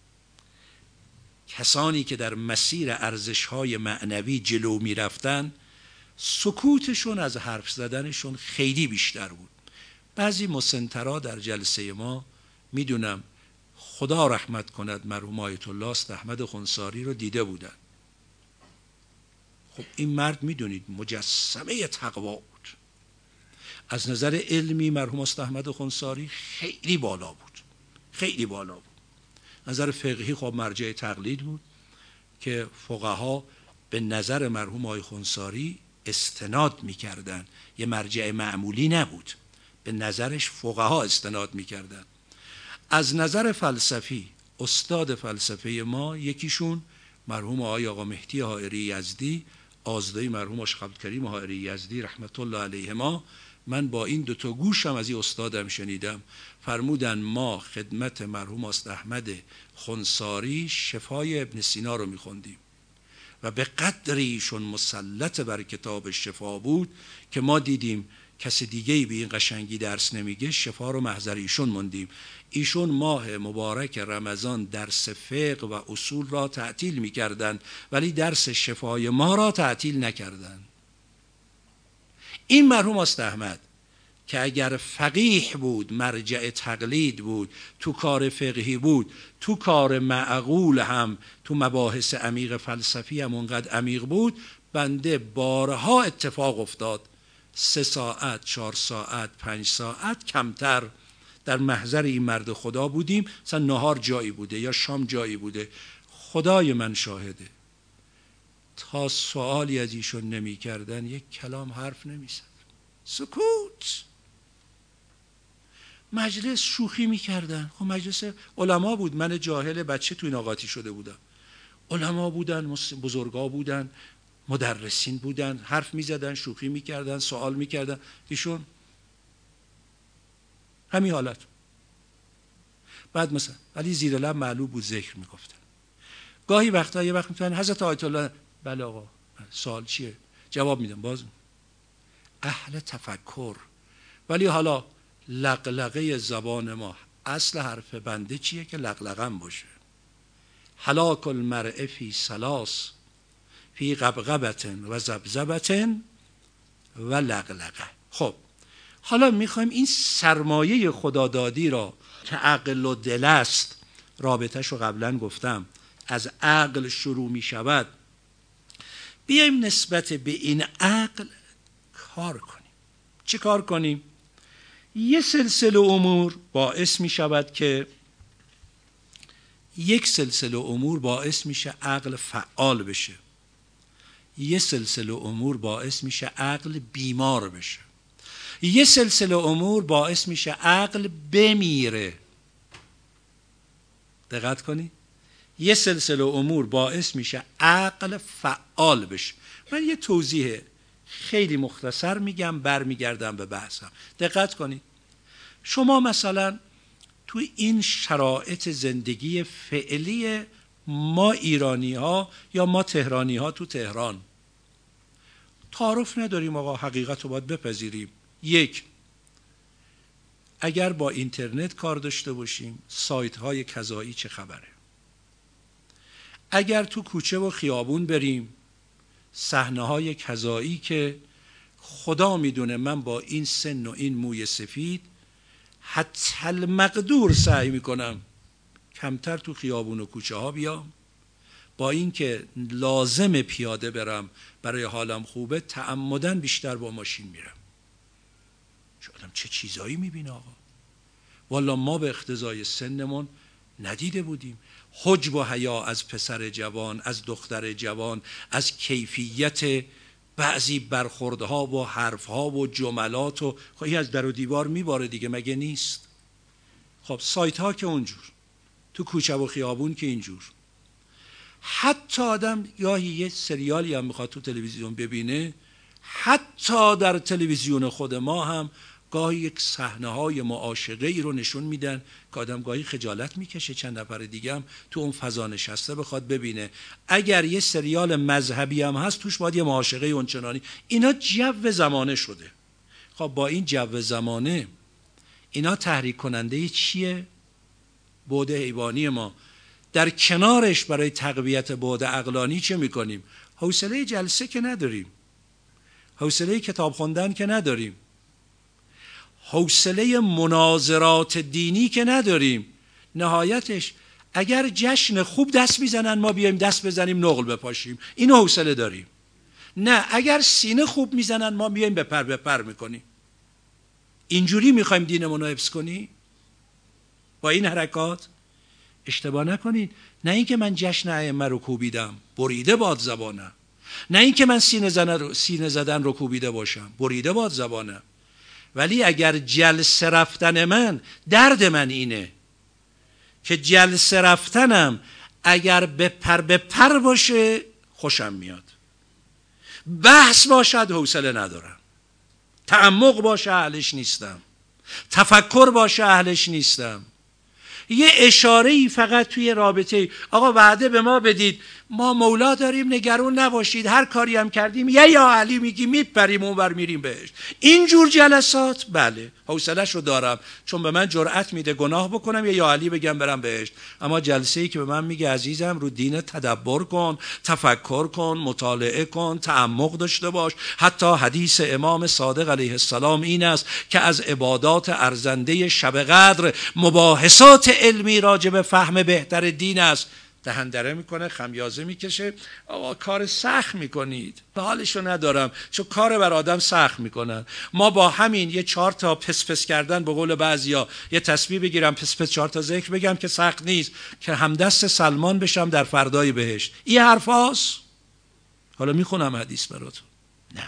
کسانی که در مسیر ارزش‌های معنوی جلو می‌رفتن، سکوتشون از حرف زدنشون خیلی بیشتر بود. بعضی مسنترا در جلسه ما، میدونم خدا رحمت کند مرحوم آیت الله است احمد خنثاری رو دیده بودن. خب این مرد میدونید مجسمه تقوا بود. از نظر علمی مرحوم استاد احمد خنثاری خیلی بالا بود، خیلی بالا بود. نظر فقهی خب مرجع تقلید بود که فقها به نظر مرحوم آقای خنثاری استناد میکردن، یه مرجع معمولی نبود، به نظرش فقها استناد میکردن. از نظر فلسفی استاد فلسفه ما یکیشون مرحوم آقای آقا مهدی حائری یزدی، آزدی مرحوم آقای عبدالکریم حائری یزدی رحمت الله علیهما. من با این دو تا گوشم از این استادم شنیدم، فرمودن ما خدمت مرحوم استاد احمد خنثاری شفای ابن سینا رو میخوندیم و به قدری ایشون مسلط بر کتاب شفا بود که ما دیدیم کسی دیگه‌ای به این قشنگی درس نمیگه، شفا رو محضر ایشون موندیم. ایشون ماه مبارک رمضان درس فقه و اصول را تعطیل میکردن ولی درس شفای ما را تعطیل نکردن. این مرحوم استاد احمد که اگر فقیه بود، مرجع تقلید بود، تو کار فقهی بود، تو کار معقول هم، تو مباحث عمیق فلسفی هم اونقدر عمیق بود، بنده بارها اتفاق افتاد سه ساعت، چهار ساعت، پنج ساعت کمتر در محضر این مرد خدا بودیم. مثلا نهار جایی بوده یا شام جایی بوده، خدای من شاهده تا سوالی از ایشون نمی کردن یک کلام حرف نمی زد، سکوت. مجلس شوخی می کردن. خب مجلس علما بود، من جاهل بچه تو این آقاتی شده بودم. علما بودن، بزرگا بودن، مدرسین بودن، حرف می زدن، شوخی می کردن، سوال می کردن. ایشون همین حالت. بعد مثلا ولی زیر لب معلوم بود ذکر می گفتن. گاهی وقتا یه وقت میتونن حضرت آیت الله، بله آقا سوال چیه؟ جواب میدم. باز اهل تفکر. ولی حالا لقلقه زبان ما، اصل حرف بنده چیه که لقلقم باشه؟ هلاک المرء فی ثلاث، فی قبقبة و ذبذبة و لقلقه. خب حالا میخوایم این سرمایه خدادادی را که عقل و دل است، رابطش رو قبلا گفتم، از عقل شروع میشود، بیایم نسبت به این عقل کار کنیم. چی کار کنیم؟ یه سلسله امور باعث می شود که یک سلسله امور باعث میشه عقل فعال بشه، یه سلسله امور باعث میشه عقل بیمار بشه، یه سلسله امور باعث میشه عقل بمیره. دقت کنی؟ یه سلسله امور باعث میشه عقل فعال بشه. من یه توضیح خیلی مختصر میگم، برمیگردم به بحثم. دقت کنید. شما مثلا تو این شرایط زندگی فعلی ما ایرانی ها یا ما تهرانی ها تو تهران تعارف نداریم. آقا حقیقت رو باید بپذیریم. یک، اگر با اینترنت کار داشته باشیم، سایت های کذایی چه خبره؟ اگر تو کوچه و خیابون بریم، صحنه های کذایی که خدا میدونه من با این سن و این موی سفید حتی المقدور سعی میکنم کمتر تو خیابون و کوچه ها بیام، با اینکه لازم پیاده برم برای حالم خوبه، تعمدن بیشتر با ماشین میرم. چه آدم چه چیزایی میبینه آقا. والا ما به اقتضای سنمون ندیده بودیم. حجب و حیا از پسر جوان، از دختر جوان، از کیفیت بعضی برخوردها و حرفها و جملات و خواهی از در و دیوار میباره دیگه، مگه نیست؟ خب سایت ها که اونجور، تو کوچه و خیابون که اینجور. حتی آدم گاهی یه سریالی هم میخواد تو تلویزیون ببینه، حتی در تلویزیون خود ما هم گاهی یک صحنه های معاشقه ای رو نشون میدن که آدم گاهی خجالت میکشه چند نفر دیگه هم تو اون فضا نشسته بخواد ببینه. اگر یه سریال مذهبی هم هست توش باید یه معاشقه اونچنانی. اینا جو زمانه شده. خب با این جو زمانه اینا تحریک کننده چیه؟ بعد حیوانی ما. در کنارش برای تقویت بعد عقلانی چه میکنیم؟ حوصله جلسه که نداریم، حوصله کتاب خوندن که نداریم، حوصله مناظرات دینی که نداریم. نهایتش اگر جشن خوب دست میزنن ما بیایم دست بزنیم نقل بپاشیم، این حوصله داریم. نه، اگر سینه خوب میزنن ما میایم بپر بپر میکنیم. اینجوری میخوایم دینمون رو حفظ کنی با این حرکات؟ اشتباه نکنید. نه اینکه من جشن ائمه رو کوبیدم، بریده باد زبانم. نه اینکه من سینه زدن رو سینه زدن رو کوبیده باشم، بریده باد زبانم. ولی اگر جلسه رفتن من، درد من اینه که جلسه رفتنم اگر بپر بپر باشه خوشم میاد، بحث باشد حوصله ندارم، تعمق باشه اهلش نیستم، تفکر باشه اهلش نیستم. یه اشاره‌ای فقط توی رابطه، آقا وعده به ما بدید، ما مولا داریم، نگران نباشید، هر کاری هم کردیم یه یا علی میگی میپریم اونور میریم بهش. اینجور جلسات بله حوصله‌اش رو دارم، چون به من جرأت میده گناه بکنم یه یا علی بگم برم بهش. اما جلسه‌ای که به من میگه عزیزم رو دین تدبر کن، تفکر کن، مطالعه کن، تعمق داشته باش. حتی حدیث امام صادق علیه السلام این است که از عبادات ارزنده شب قدر مباحثات علمی راجع به فهم بهتر دین است. دهندره میکنه، خمیازه میکشه، آقا کار سخت میکنید، به حالشو ندارم، چون کار بر آدم سخت میکنن. ما با همین یه چهار تا پس پس کردن، به قول بعضیا یه تسبیح بگیرم پس پس چهار تا ذکر بگم که سخت نیست، که همدست سلمان بشم در فردای بهشت. این حرفاست؟ حالا میخونم حدیث براتون. نه،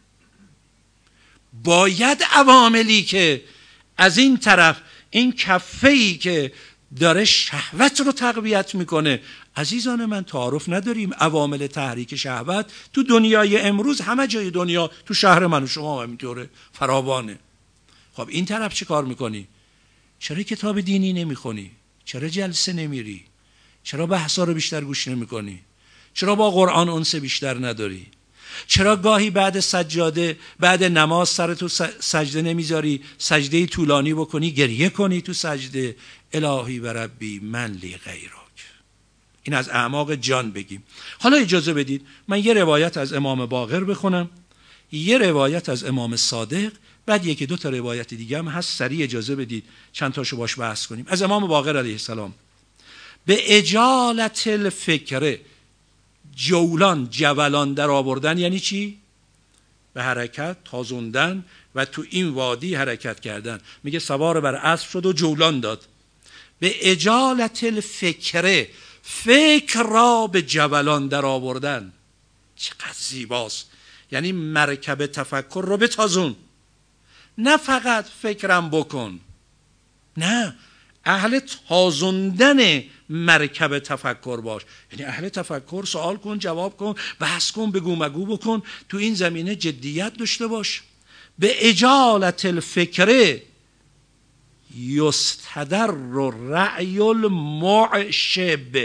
باید عواملی که از این طرف، این کفه‌ای که داره شهوت رو تقویت میکنه، عزیزان من تعارف نداریم. عوامل تحریک شهوت تو دنیای امروز همه جای دنیا، تو شهر من و شما همینطوره، فراوانه. خب این طرف چی کار میکنی؟ چرا کتاب دینی نمیخونی؟ چرا جلسه نمیری؟ چرا بحثا رو بیشتر گوش نمیکنی؟ چرا با قرآن انس بیشتر نداری؟ چرا گاهی بعد سجاده، بعد نماز سرتو سجده نمیذاری، سجده طولانی بکنی، گریه کنی تو سجده؟ الهی و ربی من لی غیرک. این از اعماق جان بگیم. حالا اجازه بدید من یه روایت از امام باقر بخونم، یه روایت از امام صادق، بعد یکی دو تا روایت دیگه هم هست، سریع اجازه بدید چند تاشو باش بحث کنیم. از امام باقر علیه السلام: به اجالت الفکر، جولان، جولان در آوردن یعنی چی؟ به حرکت تازوندن و تو این وادی حرکت کردن. میگه سوار بر اسب شد و جولان داد. به اجالت الفکر، فکر را به جولان در آوردن. چقدر زیباست. یعنی مرکب تفکر رو بتازون، نه فقط فکرم بکن، نه، اهل تازوندن مرکب تفکر باش. یعنی اهل تفکر، سوال کن، جواب کن، بحث کن، بگو مگو بکن، تو این زمینه جدیت داشته باش. به اجالت الفکر یستدر رأی المعشب.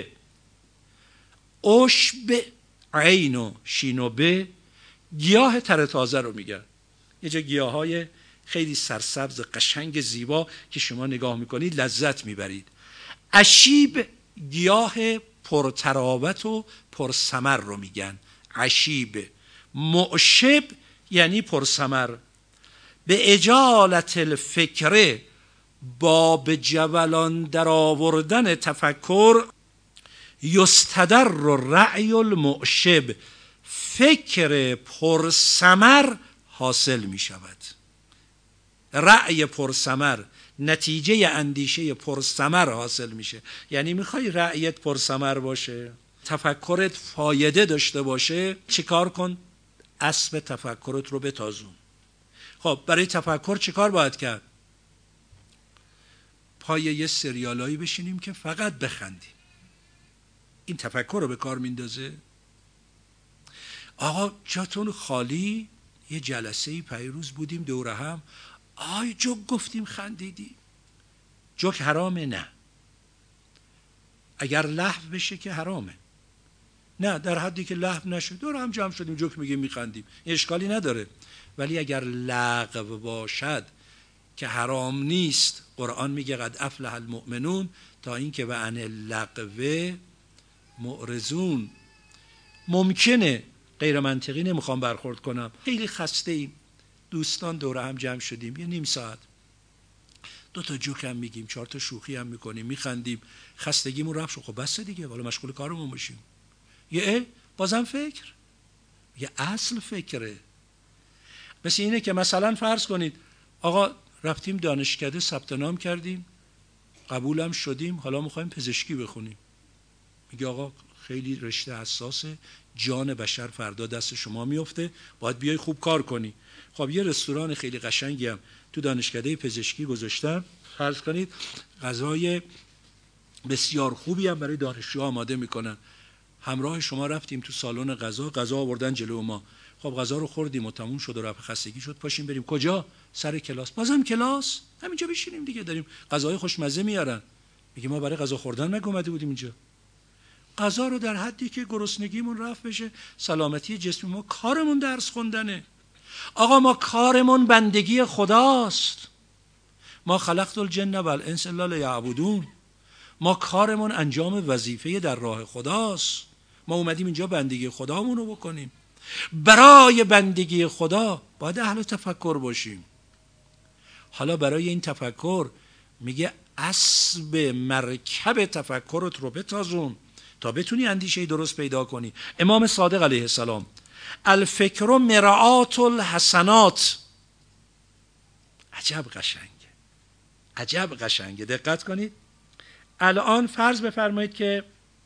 عشب، عین و شین و ب، گیاه تر تازه رو میگن. یه جا گیاه های خیلی سرسبز قشنگ زیبا که شما نگاه میکنید لذت میبرید. عشیب، گیاه پرتراوت و پرثمر رو میگن عشیب. معشب یعنی پرثمر. به اجالت الفکر، با به جولان در آوردن تفکر، یستدر رأی المعشب، فکر پرثمر حاصل می شود. رأی پرثمر، نتیجه اندیشه پرثمر حاصل میشه. یعنی میخوای رأیت پرثمر باشه، تفکرت فایده داشته باشه، چیکار کن؟ اسب تفکرت رو بتازون. خب برای تفکر چیکار باید کرد؟ پای یه سریالایی بشینیم که فقط بخندیم. این تفکر رو به کار میندازه؟ آقا جاتون خالی، یه جلسه پیروز بودیم دوره هم، آی جوک گفتیم خندیدی. جوک حرامه؟ نه. اگر لحو بشه که حرامه. نه، در حدی که لحو نشه دوره هم جمع شدیم جوک میگیم میخندیم، این اشکالی نداره. ولی اگر لغو باشد که حرام نیست، قرآن میگه قد افلح المؤمنون، تا اینکه و عن اللغو معرضون. ممکنه غیر منطقی نمیخوام برخورد کنم، خیلی خسته ایم، دوستان دوره هم جمع شدیم یه نیم ساعت، دو تا جوک هم میگیم، چهار تا شوخی هم میکنیم، میخندیم، خستگیمون رفت. خب بس دیگه، حالا مشغول کارمون باشیم. یه بازم فکر یه اصل فکره. مثل اینه که مثلا فرض کنید آقا رفتیم دانشکده ثبت نام کردیم، قبولم شدیم، حالا میخوایم پزشکی بخونیم. میگه آقا خیلی رشته حساسه، جان بشر فردا دست شما میفته، باید بیای خوب کار کنی. خب یه رستوران خیلی قشنگی هم تو دانشکده پزشکی گذاشتم، فرض کنید غذای بسیار خوبی هم برای دانشجوها آماده میکنن. همراه شما رفتیم تو سالن غذا، غذا آوردن جلو ما. خب غذا رو خوردیم و تموم شد و رفع خستگی شد، پاشیم بریم کجا؟ سر کلاس. بازم کلاس؟ همینجا بشینیم دیگه، داریم غذای خوشمزه میارن. میگه ما برای غذا خوردن مگه اومده بودیم اینجا؟ غذا رو در حدی که گرسنگیمون رفع بشه، سلامتی جسم ما، کارمون درس خوندنه. آقا ما کارمون بندگی خداست. ما خلقت الجن و الانس الا لیعبدون. ما کارمون انجام وظیفه در راه خداست. ما اومدیم اینجا بندگی خدامون رو بکنیم. برای بندگی خدا باید اهل تفکر باشیم. حالا برای این تفکر میگه اسب مرکب تفکرت رو بتازون تا بتونی اندیشه درست پیدا کنی. امام صادق علیه السلام الفکر مرآت الحسنات. عجب قشنگه، عجب قشنگه. دقت کنید. الان فرض بفرمایید که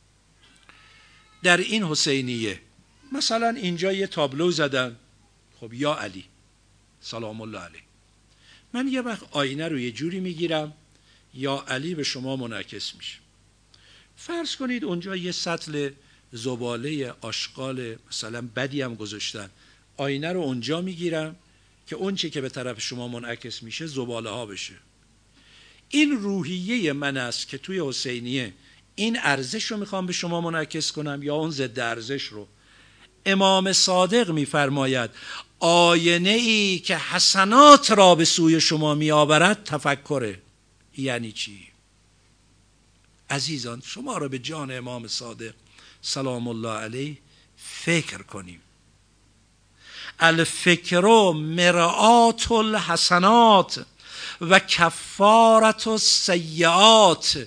در این حسینیه مثلا اینجا یه تابلو زدن، خب یا علی سلام الله علیه. من یه وقت آینه رو یه جوری میگیرم یا علی به شما منعکس میشه. فرض کنید اونجا یه سطل زباله آشغال مثلا بدی هم گذاشتن، آینه رو اونجا میگیرم که اون چه که به طرف شما منعکس میشه زباله ها بشه. این روحیه من است که توی حسینیه این ارزش رو میخوام به شما منعکس کنم یا اون ضد ارزش رو. امام صادق میفرماید آینه ای که حسنات را به سوی شما میآورد تفکره. یعنی چی؟ عزیزان شما را به جان امام صادق سلام الله علیه فکر کنیم. الفکر مرآت الحسنات و کفارت السیئات.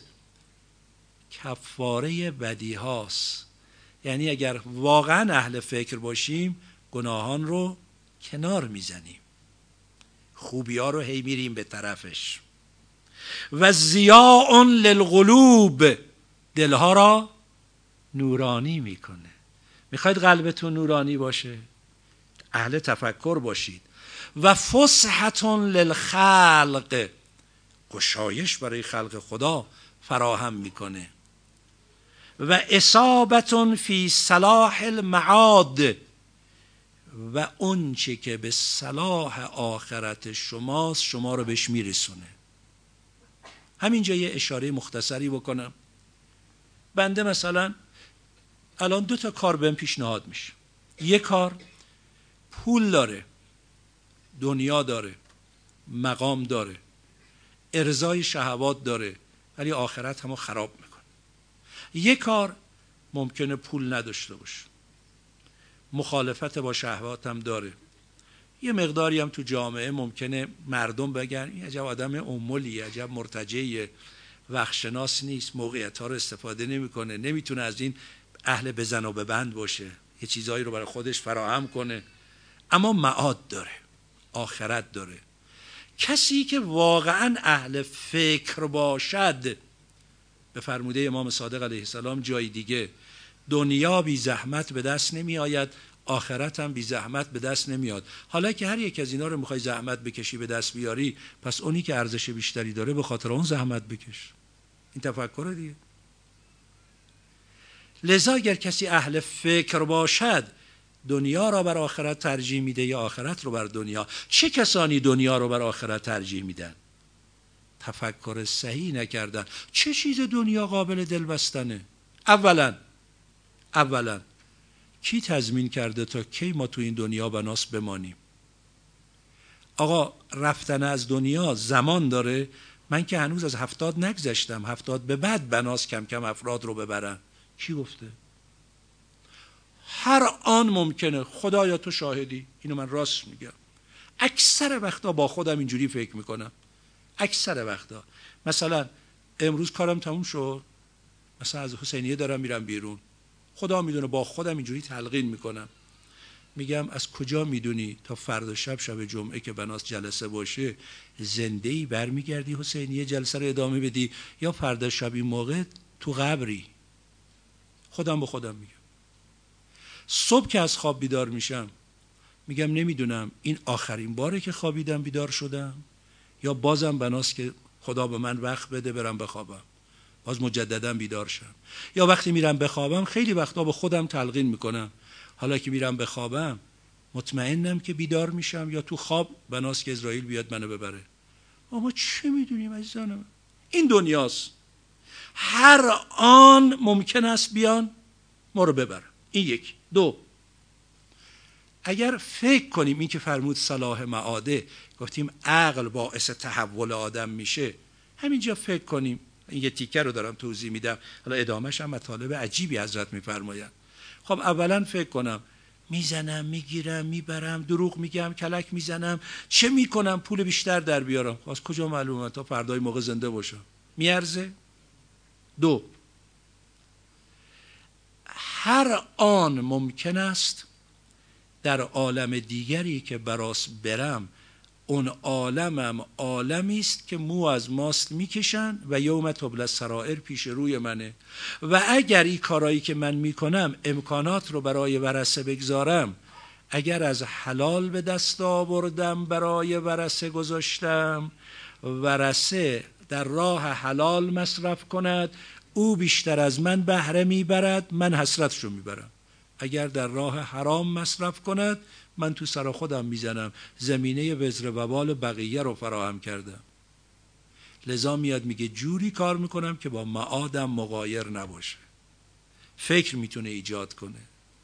کفاره بدی هاست. یعنی اگر واقعا اهل فکر باشیم گناهان رو کنار میزنیم، خوبی ها رو هی میریم به طرفش. و ضیاء للقلوب، دلها را نورانی میکنه. میخواید قلبتون نورانی باشه؟ اهل تفکر باشید. و فسحة للخلق، گشایش برای خلق خدا فراهم میکنه. و اصابة فی صلاح المعاد، و اون چه که به صلاح آخرت شماست شما رو بهش میرسونه. همینجا یه اشاره مختصری بکنم. بنده مثلا الان دو تا کار بهم پیشنهاد میشه. یه کار پول داره، دنیا داره، مقام داره، ارضای شهوات داره، ولی آخرت همو خراب میکنه. یه کار ممکنه پول نداشته باشه، مخالفت با شهوات هم داره، یه مقداری هم تو جامعه ممکنه مردم بگن این عجب آدم امولی، عجب مرتجعیه، وقتشناس نیست، موقعیت ها رو استفاده نمیکنه، نمیتونه از این اهل بزن و ببند باشه، یه چیزایی رو برای خودش فراهم کنه. اما معاد داره، آخرت داره. کسی که واقعا اهل فکر باشد، به فرموده امام صادق علیه السلام جای دیگه، دنیا بی زحمت به دست نمی آید، آخرت هم بی زحمت به دست نمیاد. حالا که هر یک از اینا رو میخوای زحمت بکشی به دست بیاری، پس اونی که ارزش بیشتری داره به خاطر اون زحمت بکش. این تفکر دیگه. لذا اگر کسی اهل فکر باشد دنیا را بر آخرت ترجیح میده یا آخرت رو بر دنیا. چه کسانی دنیا رو بر آخرت ترجیح میدن؟ تفکر صحیح نکردن. چه چیز دنیا قابل دل بستنه؟ اولا اولا کی تضمین کرده تا کی ما تو این دنیا بناس بمانیم؟ آقا رفتن از دنیا زمان داره. من که هنوز از هفتاد نگذشتم، هفتاد به بعد بناس کم کم افراد رو ببرن. کی گفته؟ هر آن ممکنه. خدایا تو شاهدی، اینو من راست میگم. اکثر وقتا با خودم اینجوری فکر میکنم. اکثر وقتا مثلا امروز کارم تموم شد، مثلا از حسینیه دارم میرم بیرون، خدا میدونه با خودم اینجوری تلقین میکنم میگم از کجا میدونی تا فردا شب شب جمعه که بناس جلسه باشه زنده‌ای برمیگردی حسین یه جلسه رو ادامه بدی، یا فردا شب این موقع تو قبری؟ خودم به خودم میگم. صبح که از خواب بیدار میشم میگم نمیدونم این آخرین باره که خوابیدم بیدار شدم یا بازم بناس که خدا به من وقت بده برم بخوابم باز مجددا بیدار شم. یا وقتی میرم بخوابم خیلی وقتا به خودم تلقین میکنم حالا که میرم بخوابم مطمئنم که بیدار میشم یا تو خواب بناس که اسرائیل بیاد منو ببره. اما چه میدونیم عزیزانم؟ این دنیاست، هر آن ممکن است بیان ما رو ببرن. این یک. دو، اگر فکر کنیم این که فرمود صلاح معاده، گفتیم عقل باعث تحول آدم میشه، همینجا فکر کنیم، این یه تیکه رو دارم توضیح میدم، حالا ادامهش هم مطالب عجیبی حضرت میفرمایند. خب اولا فکر کنم میزنم میگیرم میبرم، دروغ میگم کلک میزنم، چه میکنم پول بیشتر در بیارم، از کجا معلومه تا فردای موقع زنده باشم؟ میارزه؟ دو، هر آن ممکن است در عالم دیگری که براس برم اون عالمم عالمی است که مو از ماست میکشن و یوم تبلی السرائر پیش روی منه و اگر این کارایی که من میکنم امکانات رو برای ورثه بگذارم، اگر از حلال به دست آوردم برای ورثه گذاشتم، ورثه در راه حلال مصرف کند او بیشتر از من بهره میبرد، من حسرتشو میبرم. اگر در راه حرام مصرف کند من تو سر خودم میزنم، زمینه وزر وبال بقیه رو فراهم کردم. لذا میاد میگه جوری کار میکنم که با معادم مغایر نباشه. فکر میتونه ایجاد کنه.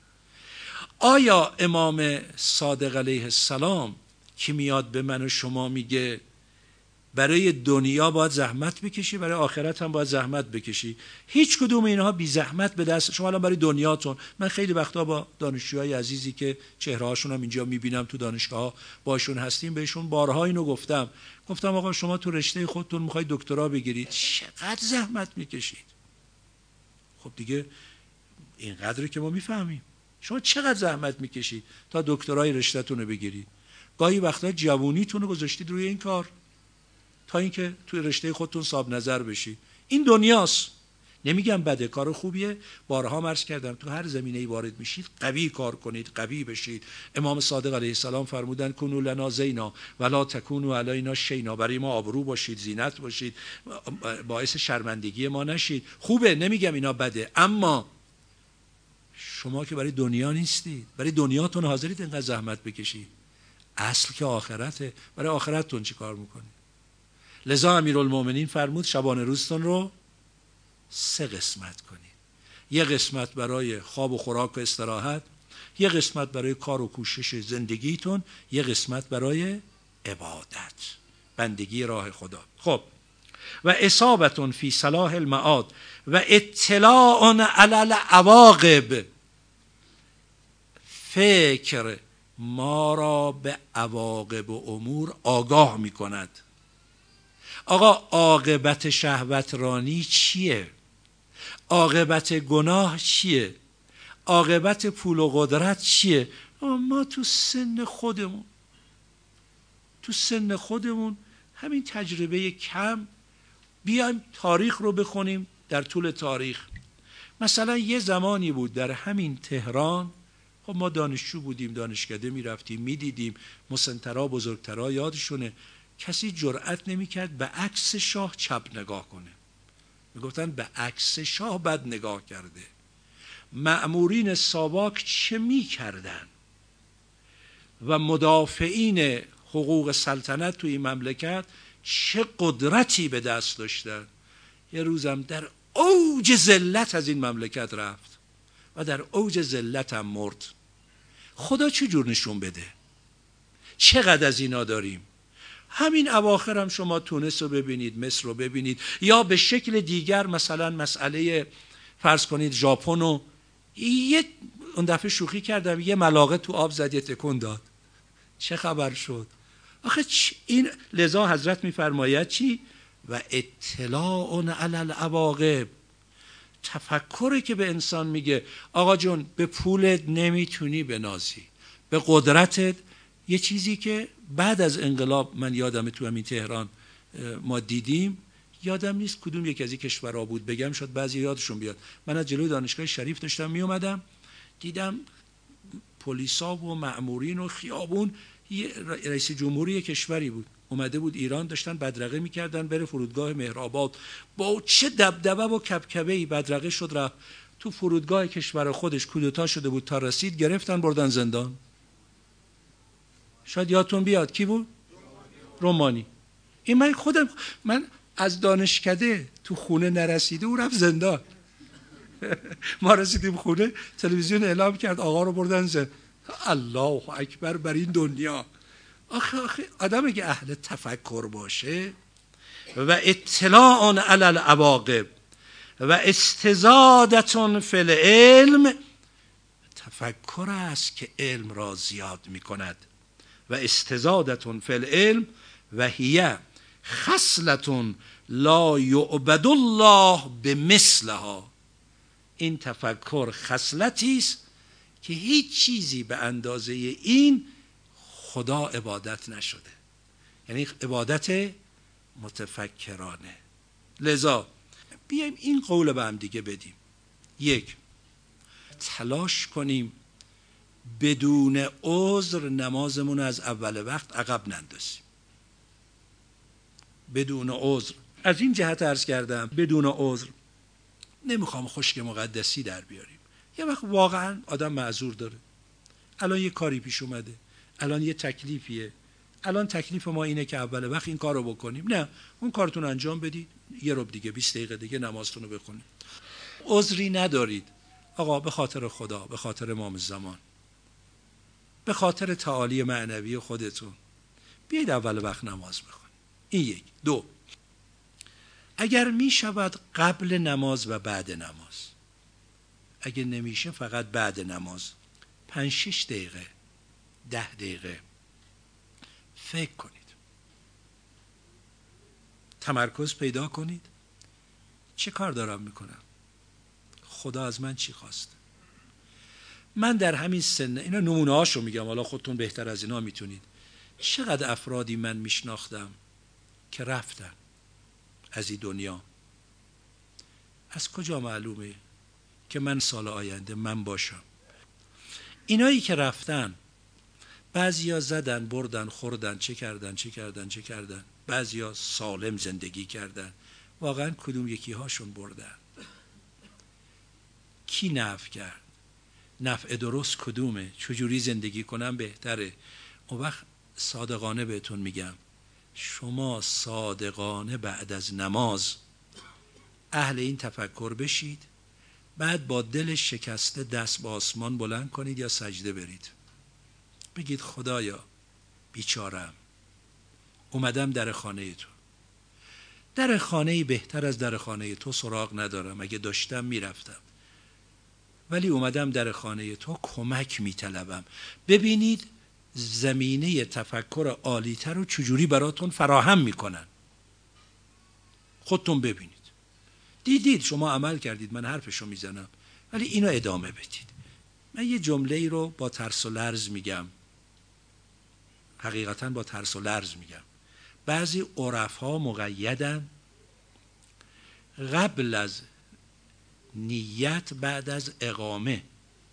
آیا امام صادق علیه السلام که میاد به من و شما میگه برای دنیا باید زحمت بکشی برای آخرت هم باید زحمت بکشی، هیچ کدوم اینها بی زحمت به دست شما؟ الان برای دنیاتون من خیلی وقتا با دانشجوهای عزیزی که چهره هاشون هم اینجا میبینم تو دانشگاه باشون هستیم بهشون بارها اینو گفتم گفتم آقا شما تو رشته خودتون میخواید دکترا بگیرید، چقدر زحمت میکشید؟ خب دیگه اینقدری که ما میفهمیم. شما چقدر زحمت میکشید تا دکترای رشته‌تون رو بگیرید؟ گاهی وقتا جوونیتون رو گذاشتید روی این کار تا اینکه توی رشته خودتون صاحب نظر بشید. این دنیاست. نمیگم بده، کار خوبیه، بارها عرض کردم تو هر زمینه‌ای وارد میشید قوی کار کنید، قوی بشید. امام صادق علیه السلام فرمودن کنوا لنا زینا ولا تکونوا علینا شینا، برای ما آبرو باشید، زینت باشید، باعث شرمندگی ما نشید. خوبه، نمیگم اینا بده، اما شما که برای دنیا نیستید، برای دنیاتون حاضرید اینقدر زحمت بکشید؟ اصل که آخرته، برای آخرتتون چی کار میکنید؟ لذا امیرالمومنین فرمود شبانه روزتون رو سه قسمت کنید. یه قسمت برای خواب و خوراک و استراحت، یه قسمت برای کار و کوشش زندگیتون، یه قسمت برای عبادت، بندگی راه خدا. خب و اصابتون فی صلاح المعاد و اطلاع علی العواقب، فکر ما را به عواقب و امور آگاه می کند. آقا عاقبت شهوت رانی چیه؟ عاقبت گناه چیه؟ عاقبت پول و قدرت چیه؟ ما تو سن خودمون تو سن خودمون همین تجربه کم بیایم تاریخ رو بخونیم. در طول تاریخ مثلا یه زمانی بود در همین تهران، خب ما دانشجو بودیم، دانشکده می رفتیم می دیدیم، مسنترا بزرگترا یادشونه، کسی جرأت نمی کرد به عکس شاه چپ نگاه کنه، می گفتن به عکس شاه بد نگاه کرده. مأمورین ساواک چه می کردن و مدافعین حقوق سلطنت توی این مملکت چه قدرتی به دست داشتن. یه روزم در اوج ذلت از این مملکت رفت و در اوج ذلت هم مرد. خدا چه جور نشون بده؟ چقدر از اینا داریم؟ همین اواخر هم شما تونس رو ببینید، مصر رو ببینید، یا به شکل دیگر مثلا مسئله فرض کنید ژاپن رو، یه اون دفعه شوخی کردم یه ملاقه تو آب زد یه تکون داد، چه خبر شد؟ آخه این لذا حضرت میفرماید چی؟ و اطلاع علی العواقب، تفکری که به انسان میگه آقا جون به پولت نمیتونی بنازی، به قدرتت. یه چیزی که بعد از انقلاب من یادم تو همین تهران ما دیدیم، یادم نیست کدوم یک از این کشورها بود، بگم شاید بعضی یادشون بیاد. من از جلوی دانشگاه شریف داشتم می اومدم، دیدم پلیسا و مأمورین و خیابون، رئیس جمهوری کشوری بود اومده بود ایران، داشتن بدرقه میکردن بره فرودگاه مهرآباد، با چه دبدبه و کبکبه‌ای بدرقه شد رفت تو فرودگاه کشور خودش. کودتا شده بود، تا رسید گرفتن بردن زندان. شاید یادتون بیاد کی بود؟ رومانی. این من خودم من از دانشکده تو خونه نرسیده او رفت زندان. ما رسیدیم خونه، تلویزیون اعلام کرد آقا رو بردن زندان. الله اکبر بر این دنیا. آخه آخه آدم اگه اهل تفکر باشه و اطلاع علی العواقب و استزادة فی العلم، تفکر است که علم را زیاد می کند. و استزادة فی العلم و هی خصلة لا یعبد الله بمثلها. این تفکر خصلتی است که هیچ چیزی به اندازه این خدا عبادت نشده، یعنی عبادت متفکرانه. لذا بیایم این قول به هم دیگه بدیم. یک، تلاش کنیم بدون عذر نمازمون از اول وقت عقب نندازیم. بدون عذر، از این جهت عرض کردم بدون عذر نمیخوام خشک مقدسی در بیاریم. یه وقت واقعا آدم معذور داره، الان یه کاری پیش اومده، الان یه تکلیفیه، الان تکلیف ما اینه که اول وقت این کار رو بکنیم. نه، اون کارتون انجام بدید، یه ربع دیگه بیست دقیقه دیگه نمازتون رو بخونید. عذری ندارید. آقا به خاطر خدا، به خاطر امام زمان، به خاطر تعالی معنوی خودتون بیاید اول وقت نماز بخونید. این یک. دو، اگر می شود قبل نماز و بعد نماز، اگر نمیشه فقط بعد نماز، پنج شش دقیقه ده دقیقه فکر کنید، تمرکز پیدا کنید. چه کار دارم میکنم؟ خدا از من چی خواست؟ من در همین سن، اینا نمونه هاشو میگم، حالا خودتون بهتر از اینا میتونید. چقدر افرادی من میشناختم که رفتن از این دنیا. از کجا معلومه که من سال آینده من باشم؟ اینایی که رفتن، بعضیا زدن بردن خوردن چه کردن چه کردن چه کردن، بعضیا سالم زندگی کردن. واقعا کدوم یکی هاشون بردن؟ کی نفع کرد؟ نفع درست کدومه؟ چجوری زندگی کنم بهتره؟ اون وقت صادقانه بهتون میگم، شما صادقانه بعد از نماز اهل این تفکر بشید، بعد با دل شکسته دست به آسمان بلند کنید یا سجده برید، بگید خدایا بیچارم، اومدم در خانه تو، در خانه‌ای بهتر از در خانه تو سراغ ندارم، اگه داشتم میرفتم، ولی اومدم در خانه تو، کمک میطلبم. ببینید زمینه تفکر عالی‌تر رو چجوری براتون فراهم میکنن. خودتون ببینید. دیدید، شما عمل کردید، من حرفشو میزنم، ولی اینو ادامه بدید. من یه جمله ای رو با ترس و لرز میگم، حقیقتا با ترس و لرز میگم. بعضی عرفا مقیدن قبل از نیت بعد از اقامه،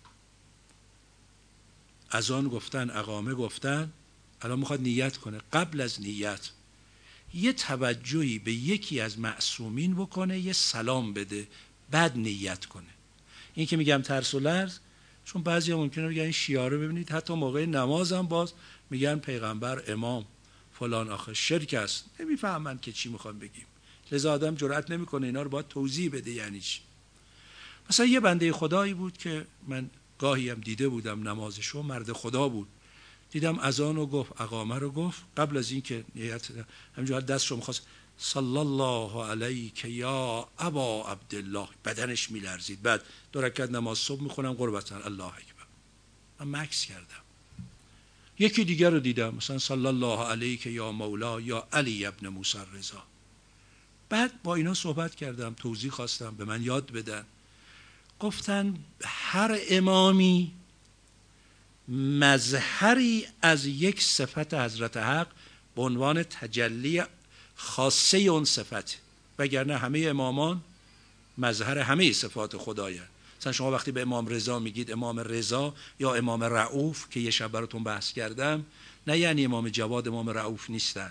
از آن گفتن اقامه گفتن، الان میخواد نیت کنه، قبل از نیت یه توجهی به یکی از معصومین بکنه، یه سلام بده، بعد نیت کنه. این که میگم ترس و لرز، چون بعضی ها ممکنه بگن این شیعه رو ببینید حتی موقع نماز هم باز میگن پیغمبر، امام فلان، آخه شرک است، نمیفهمن که چی میخوام بگیم، لذا آدم جرئت نمیکنه اینا رو باید توضیح بده یعنی چی. مثلا یه بنده خدایی بود که من گاهی هم دیده بودم نمازشو، مرد خدا بود، دیدم اذان رو گفت، اقامه رو گفت، قبل از این که نیت همینجوری دستشو می‌خواست، صلی الله علیک یا ابا عبدالله، بدنش میلرزید. بعد دو رکعت نماز صبح میخونم قربتا الله اکبر، من مکث کردم. یکی دیگر رو دیدم مثلا صلی الله علیک یا مولا یا علی ابن موسی رضا. بعد با اینا صحبت کردم، توضیح خواستم به من یاد بدن. گفتن هر امامی مظهری از یک صفت حضرت حق به عنوان تجلی خاصه اون صفت، وگرنه همه امامان مظهر همه صفات خدایند. مثلا شما وقتی به امام رضا میگید امام رضا یا امام رؤوف که یه شب براتون بحث کردم، نه یعنی امام جواد امام رؤوف نیستن.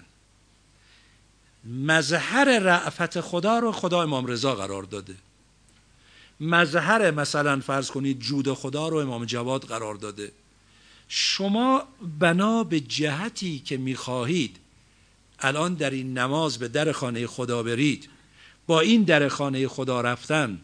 مظهر رأفت خدا رو خدا امام رضا قرار داده، مظهر مثلا فرض کنید جود خدا رو امام جواد قرار داده. شما بنا به جهتی که میخواهید الان در این نماز به در خانه خدا برید، با این در خانه خدا رفتن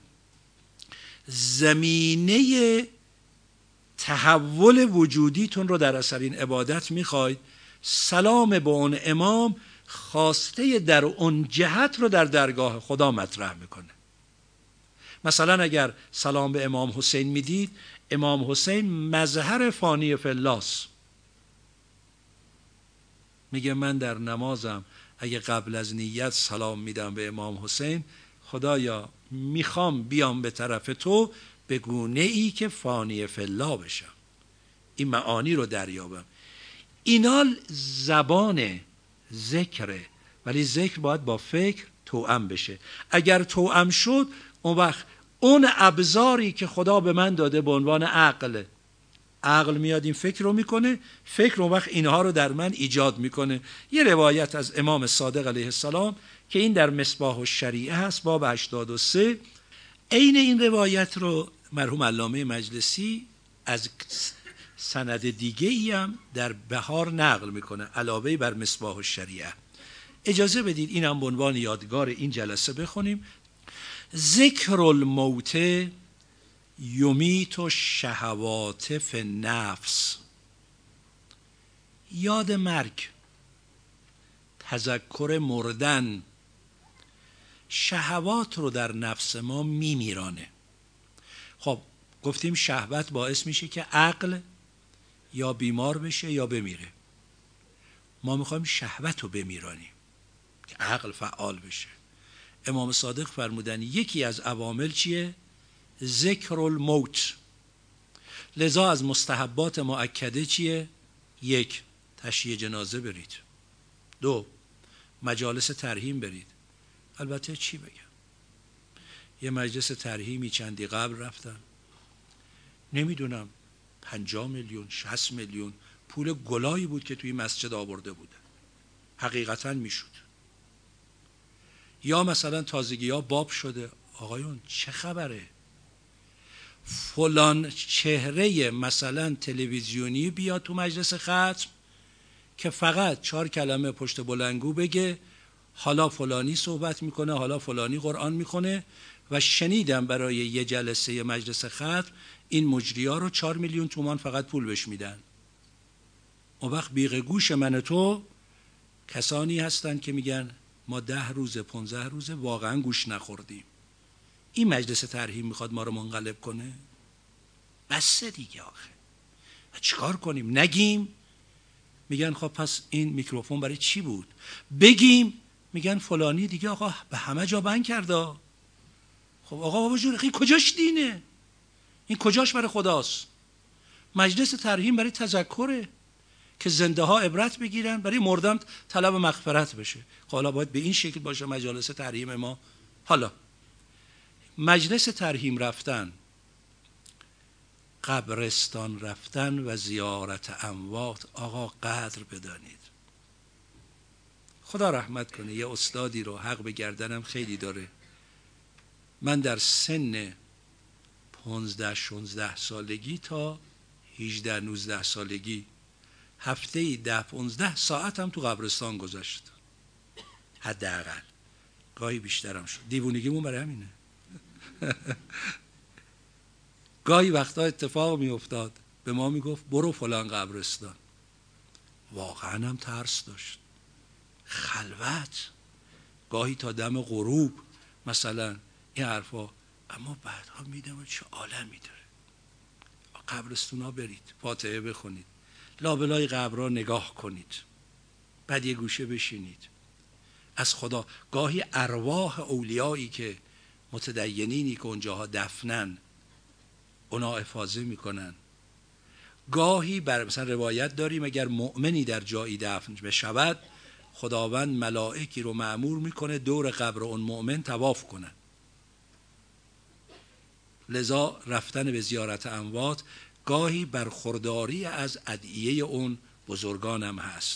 زمینه تحول وجودیتون رو در اثر این عبادت میخواید، سلام به اون امام خواسته در اون جهت رو در درگاه خدا مطرح میکنه. مثلا اگر سلام به امام حسین میدید، امام حسین مظهر فانی فلاس، میگه من در نمازم اگه قبل از نیت سلام میدم به امام حسین، خدایا میخوام بیام به طرف تو به گونه ای که فانی فلا بشم، این معانی رو دریابم. اینا زبان ذکره، ولی ذکر باید با فکر توأم بشه. اگر توأم شد اون وقت اون ابزاری که خدا به من داده به عنوان عقل، عقل میاد این فکر رو میکنه، فکر اون وقت اینها رو در من ایجاد میکنه. یه روایت از امام صادق علیه السلام که این در مصباح الشریعه هست باب هشتاد و سه، عین این روایت رو مرحوم علامه مجلسی از سند دیگه ای هم در بهار نقل میکنه علاوه بر مصباح الشریعه. اجازه بدید اینم به عنوان یادگار این جلسه بخونیم. ذکر الموت یمیت الشهوات فی النفس. یاد مرگ، تذکر مردن، شهوات رو در نفس ما میمیرانه. خب گفتیم شهوت باعث میشه که عقل یا بیمار بشه یا بمیره. ما میخوایم شهوت رو بمیرانیم که عقل فعال بشه. امام صادق فرمودن یکی از عوامل چیه؟ ذکر الموت. لذا از مستحبات مؤکده چیه؟ یک، تشییع جنازه برید. دو، مجالس ترحیم برید. البته چی بگم، یه مجلس ترحیمی چندی قبل رفتم، نمیدونم پنجاه میلیون شصت میلیون پول گلایی بود که توی مسجد آورده بودن، حقیقتا میشد. یا مثلا تازگی ها باب شده، آقایون چه خبره، فلان چهره مثلا تلویزیونی بیاد تو مجلس ختم که فقط چهار کلمه پشت بلنگو بگه حالا فلانی صحبت میکنه، حالا فلانی قرآن میخونه. و شنیدم برای یه جلسه مجلس ختم این مجری‌ها رو چهار میلیون تومان فقط پول بهش میدن. اون وقت بیغ گوش من تو کسانی هستن که میگن ما ده روزه پونزده روزه واقعا گوش نخوردیم. این مجلس ترحیم میخواد ما رو منقلب کنه؟ بسه دیگه آخه. و چیکار کنیم؟ نگیم؟ میگن خب پس این میکروفون برای چی بود؟ بگیم؟ میگن فلانی دیگه آقا به همه جا بند کرده. خب آقا بابا جون این کجاش دینه؟ این کجاش برای خداست؟ مجلس ترحیم برای تذکره که زنده ها عبرت بگیرن، برای مردم طلب مغفرت بشه. حالا باید به این شکل باشه مجالس ترحیم ما. حالا مجلس ترحیم رفتن، قبرستان رفتن و زیارت اموات، آقا قدر بدانید. خدا رحمت کنه یه استادی رو، حق به گردنم خیلی داره، من در سن پانزده شانزده سالگی تا هجده نوزده سالگی هفته ده پانزده ساعت هم تو قبرستان گذشت، حداقل، گاهی بیشترم شد. دیوونگیمون برای همینه. گاهی وقتا اتفاق می افتاد به ما می گفت برو فلان قبرستان، واقعا هم ترس داشت، خلوت، گاهی تا دم غروب مثلا این حرفا. اما بعدها میدم چه عالمی داره. قبرستونا برید، فاتحه بخونید، لابلای قبرها نگاه کنید، بعد یه گوشه بشینید، از خدا. گاهی ارواح اولیایی که متدینینی که اونجاها دفنن اونا افاضه میکنن، گاهی بر مثلا روایت داریم اگر مؤمنی در جایی دفن بشود خداوند ملائکی رو مأمور میکنه دور قبر اون مؤمن طواف کنن. لذا رفتن به زیارت اموات گاهی برخورداری از ادعیه اون بزرگان هم هست.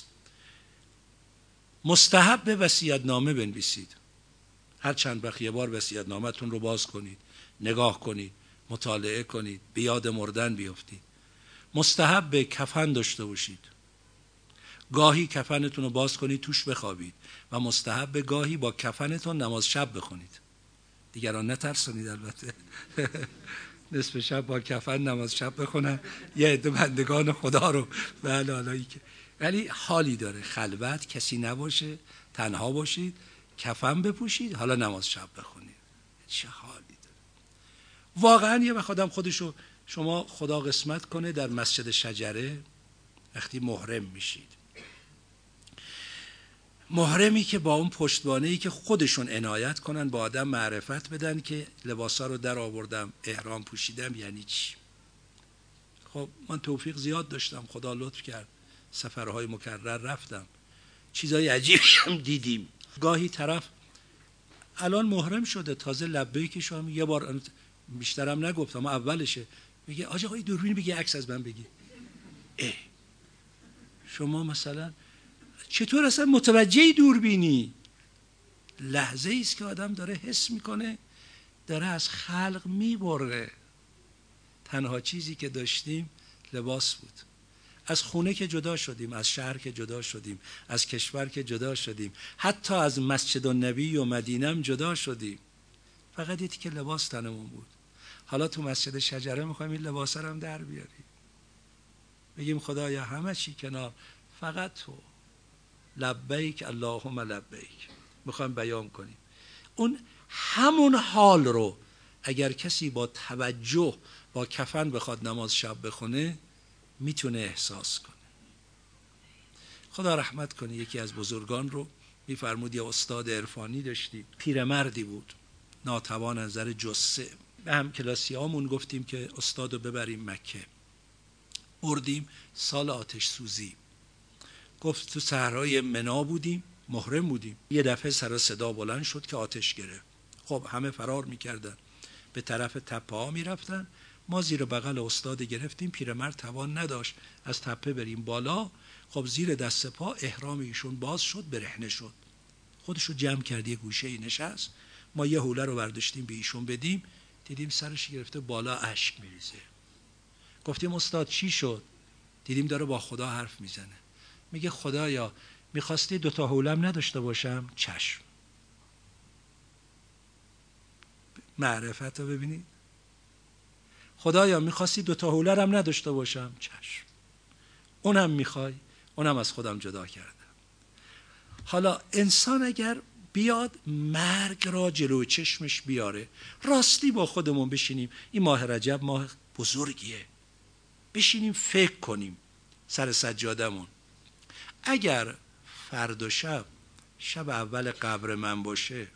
مستحب وصیت‌نامه بنویسید. هر چند وقت یه بار وصیت‌نامه‌تون رو باز کنید، نگاه کنید، مطالعه کنید، به یاد مردن بیفتید. مستحب کفن داشته باشید. گاهی کفنتون رو باز کنید توش بخوابید و مستحب گاهی با کفنتون نماز شب بخونید. دیگران نترسونید البته. نصف شب با کفن نماز شب بخونن یه عده بندگان خدا رو بله حالایی که ولی حالی داره. خلوت، کسی نباشه، تنها باشید، کفن بپوشید، حالا نماز شب بخونید. چه حالی داره. واقعا یه وقت آدم خودشو، شما خدا قسمت کنه در مسجد شجره وقتی محرم میشید، محرمی که با اون پشتوانه‌ای که خودشون عنایت کنن با آدم معرفت بدن که لباسا رو در آوردم، احرام پوشیدم یعنی چی. خب من توفیق زیاد داشتم، خدا لطف کرد، سفرهای مکرر رفتم، چیزای عجیبی هم دیدیم. گاهی طرف الان محرم شده تازه لبیکش هم یه بار بیشترم نگفتم اما اولشه، میگه آج آقای دوربین بگی عکس از من بگی. اه شما مثلا چطور اصلا متوجه دوربینی؟ لحظه ای است که آدم داره حس میکنه داره از خلق میبره. تنها چیزی که داشتیم لباس بود. از خونه که جدا شدیم، از شهر که جدا شدیم، از کشور که جدا شدیم، حتی از مسجد النبی و مدینه هم جدا شدیم، فقط یه تیکه لباس تنمون بود. حالا تو مسجد شجره میخوایم این لباس رو هم در بیاریم، بگیم خدایا همه چی کنار، فقط تو، لبیک اللهم لبیک، میخوایم بیان کنیم. اون همون حال رو اگر کسی با توجه با کفن بخواد نماز شب بخونه میتونه احساس کنه. خدا رحمت کنه. یکی از بزرگان رو میفرمود یه استاد عرفانی داشتیم، پیرمردی بود، ناتوان از نظر جثه. به هم کلاسیامون گفتیم که استادو ببریم مکه. بردیم سال آتش سوزی. گفت تو صحرای منی بودیم، محرم بودیم، یه دفعه سر صدا بلند شد که آتش گرفت. خب همه فرار میکردن، به طرف تپه ها میرفتن. ما زیر بغل استاد گرفتیم، پیرمرد توان نداشت از تپه بریم بالا. خب زیر دست پا احرام ایشون باز شد، برهنه شد، خودشو جمع کرد یه گوشه ای نشست. ما یه حوله رو برداشتیم به ایشون بدیم، دیدیم سرش گرفته بالا اشک میریزه. گفتیم استاد چی شد؟ دیدیم داره با خدا حرف میزنه. میگه خدایا میخواستی دوتا حولم نداشته باشم؟ چشم. معرفت رو ببینید. خدایا میخواستی دوتا حوله هم نداشته باشم؟ چشم. اونم میخوای؟ اونم از خودم جدا کردم. حالا انسان اگر بیاد مرگ را جلوی چشمش بیاره، راستی با خودمون بشینیم، این ماه رجب ماه بزرگیه، بشینیم فکر کنیم سر سجادمون، اگر فردا شب شب اول قبر من باشه،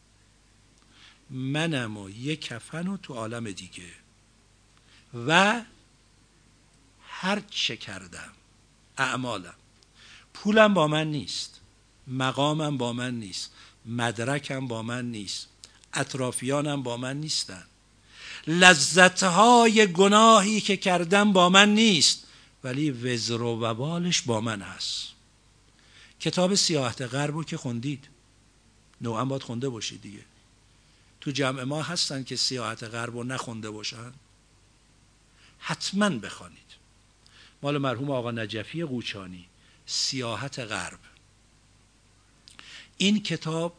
منم و یک کفن و تو عالم دیگه و هر چه کردم اعمالم، پولم با من نیست، مقامم با من نیست، مدرکم با من نیست، اطرافیانم با من نیستن، لذتهای گناهی که کردم با من نیست، ولی وزر و وبالش با من هست. کتاب سیاحت غرب رو که خوندید، نوعا باید خونده باشید دیگه. تو جمع ما هستن که سیاحت غرب رو نخونده باشن؟ حتما بخوانید. مال مرحوم آقا نجفی قوچانی، سیاحت غرب. این کتاب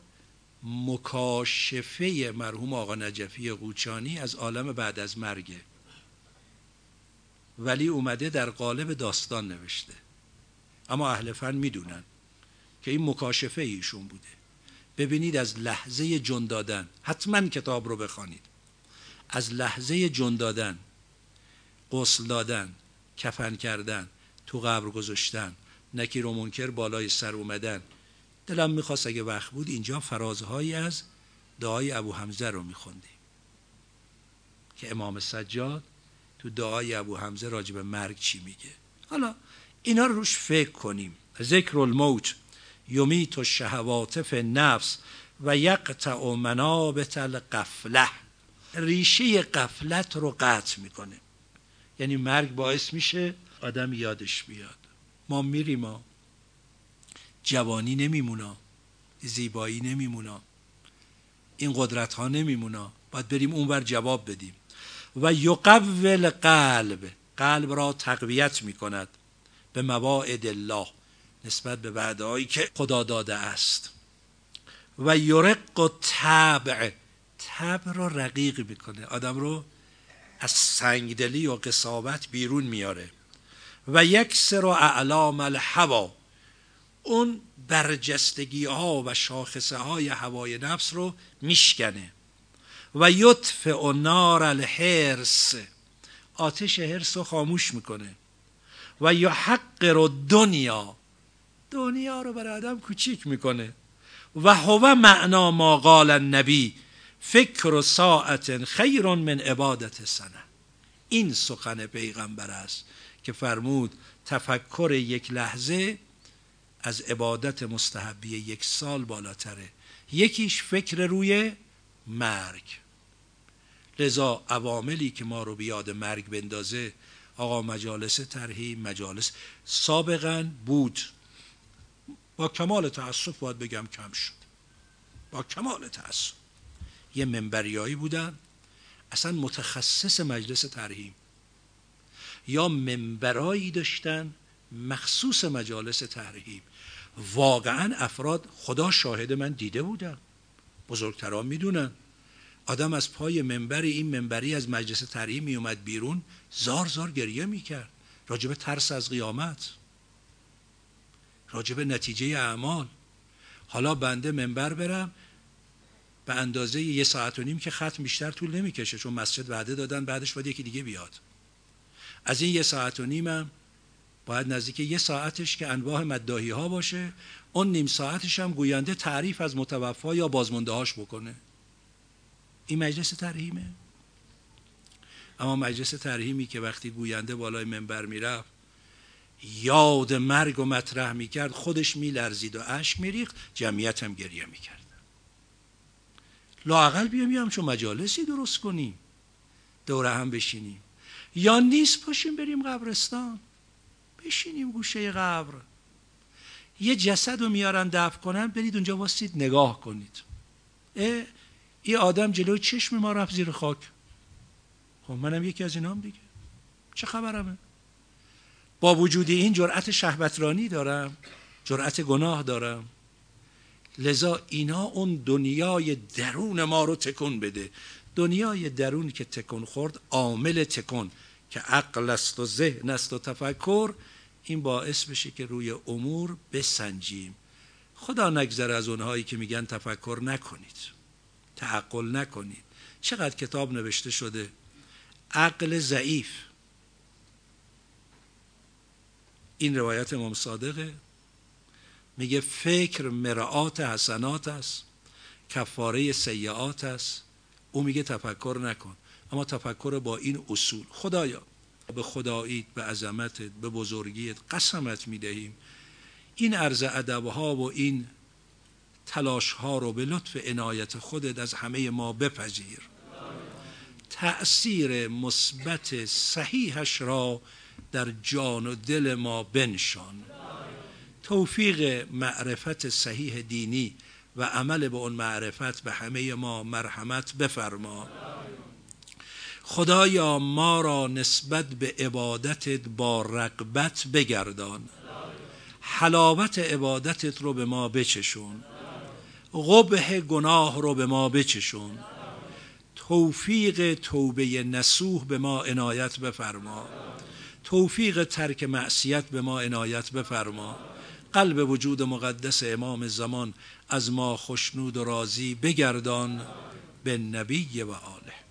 مکاشفه مرحوم آقا نجفی قوچانی از عالم بعد از مرگه، ولی اومده در قالب داستان نوشته، اما اهل فن میدونن که این مکاشفه ایشون بوده. ببینید از لحظه جون دادن، حتما کتاب رو بخوانید، از لحظه جون دادن، غسل دادن، کفن کردن، تو قبر گذاشتن، نکیر و منکر بالای سر اومدن. دلم میخواست اگه وقت بود اینجا فرازهایی از دعای ابو حمزه رو میخوندیم که امام سجاد تو دعای ابو حمزه راجع به مرگ چی میگه. حالا اینا رو روش فکر کنیم. ذکر الموت یمیت الشهوات فی النفس و یقطع منابت الغفله. ریشه غفلت رو قطع میکنه. یعنی مرگ باعث میشه آدم یادش بیاد ما میریم، ما جوانی نمیمونا، زیبایی نمیمونا، این قدرت ها نمیمونا، باید بریم اونور جواب بدیم. و یقوی القلب، قلب را تقویت میکند به مواعد الله، نسبت به وعده‌هایی که خدا داده است. و یرق الطبع، طبع رو رقیق میکنه، آدم رو از سنگدلی و قساوت بیرون میاره. و یکسر اعلام الهوا، اون برجستگی ها و شاخصه های هوای نفس رو میشکنه. و یطفئ نار الحرص، آتش حرص رو خاموش میکنه. و یحقر الدنیا، دنیا رو برای آدم کوچیک میکنه. و هو معنا ما قال النبی فکر ساعت خیر من عبادت سنه. این سخن پیغمبر است که فرمود تفکر یک لحظه از عبادت مستحبی یک سال بالاتره. یکیش فکر روی مرگ. لذا عواملی که ما رو بیاد مرگ بندازه، آقا مجالس ترحیم، مجالس سابقا بود، با کمال تأسف باید بگم کم شد، با کمال تأسف. یه منبریایی بودن اصلا متخصص مجلس ترحیم، یا منبرایی داشتن مخصوص مجالس ترحیم. واقعا افراد، خدا شاهد، من دیده بودم، بزرگتران میدونن، آدم از پای منبری، این منبری از مجلس ترحیم می اومد بیرون، زار زار گریه میکرد راجب ترس از قیامت، راجب نتیجه اعمال. حالا بنده منبر برم به اندازه یه ساعت و نیم که ختم بیشتر طول نمیکشه، چون مسجد وعده دادن بعدش باید یکی دیگه بیاد. از این یه ساعت و نیمم باید نزدیک یه ساعتش که انواع مداحی ها باشه، اون نیم ساعتش هم گوینده تعریف از متوفا یا بازمانده هاش بکنه. این مجلس ترحیمه؟ اما مجلس ترحیمی که وقتی گوینده بالای منبر میرفت یاد مرگ و مطرح میکرد، خودش میلرزید و اشک میریخت، جمعیت هم گریه میکرد. لااقل بیام یه همچون مجالسی درست کنیم، دوره هم بشینیم، یا نیست پاشیم بریم قبرستان، بشینیم گوشه قبر، یه جسد رو میارن دفن کنن، برید اونجا واسید نگاه کنید، اه این آدم جلوی چشم ما رفت زیر خاک، خب منم یکی از اینام دیگه، چه خبرمه؟ با وجود این جرأت شهوترانی دارم، جرأت گناه دارم. لذا اینا اون دنیای درون ما رو تکون بده. دنیای درون که تکون خورد، عامل تکون که عقل است و ذهن است و تفکر، این باعث بشه که روی امور بسنجیم. خدا نگذره از اونهایی که میگن تفکر نکنید، تعقل نکنید. چقدر کتاب نوشته شده، عقل ضعیف. این روایت امام صادقه، میگه فکر مرآت حسنات است، کفاره سیئات است. او میگه تفکر نکن، اما تفکر با این اصول. خدایا به خداییت، به عظمتت، به بزرگیت قسمت میدهیم این عرض ادبها و این تلاشها رو به لطف عنایت خودت از همه ما بپذیر. تأثیر مثبت صحیحش را در جان و دل ما بنشان. توفیق معرفت صحیح دینی و عمل به اون معرفت به همه ما مرحمت بفرما. خدایا ما را نسبت به عبادتت با رغبت بگردان، حلاوت عبادتت رو به ما بچشون، قبح گناه رو به ما بچشون، توفیق توبه نصوح به ما عنایت بفرما، توفیق ترک معصیت به ما عنایت بفرما. قلب وجود مقدس امام زمان از ما خوشنود و راضی بگردان. به نبی و آله.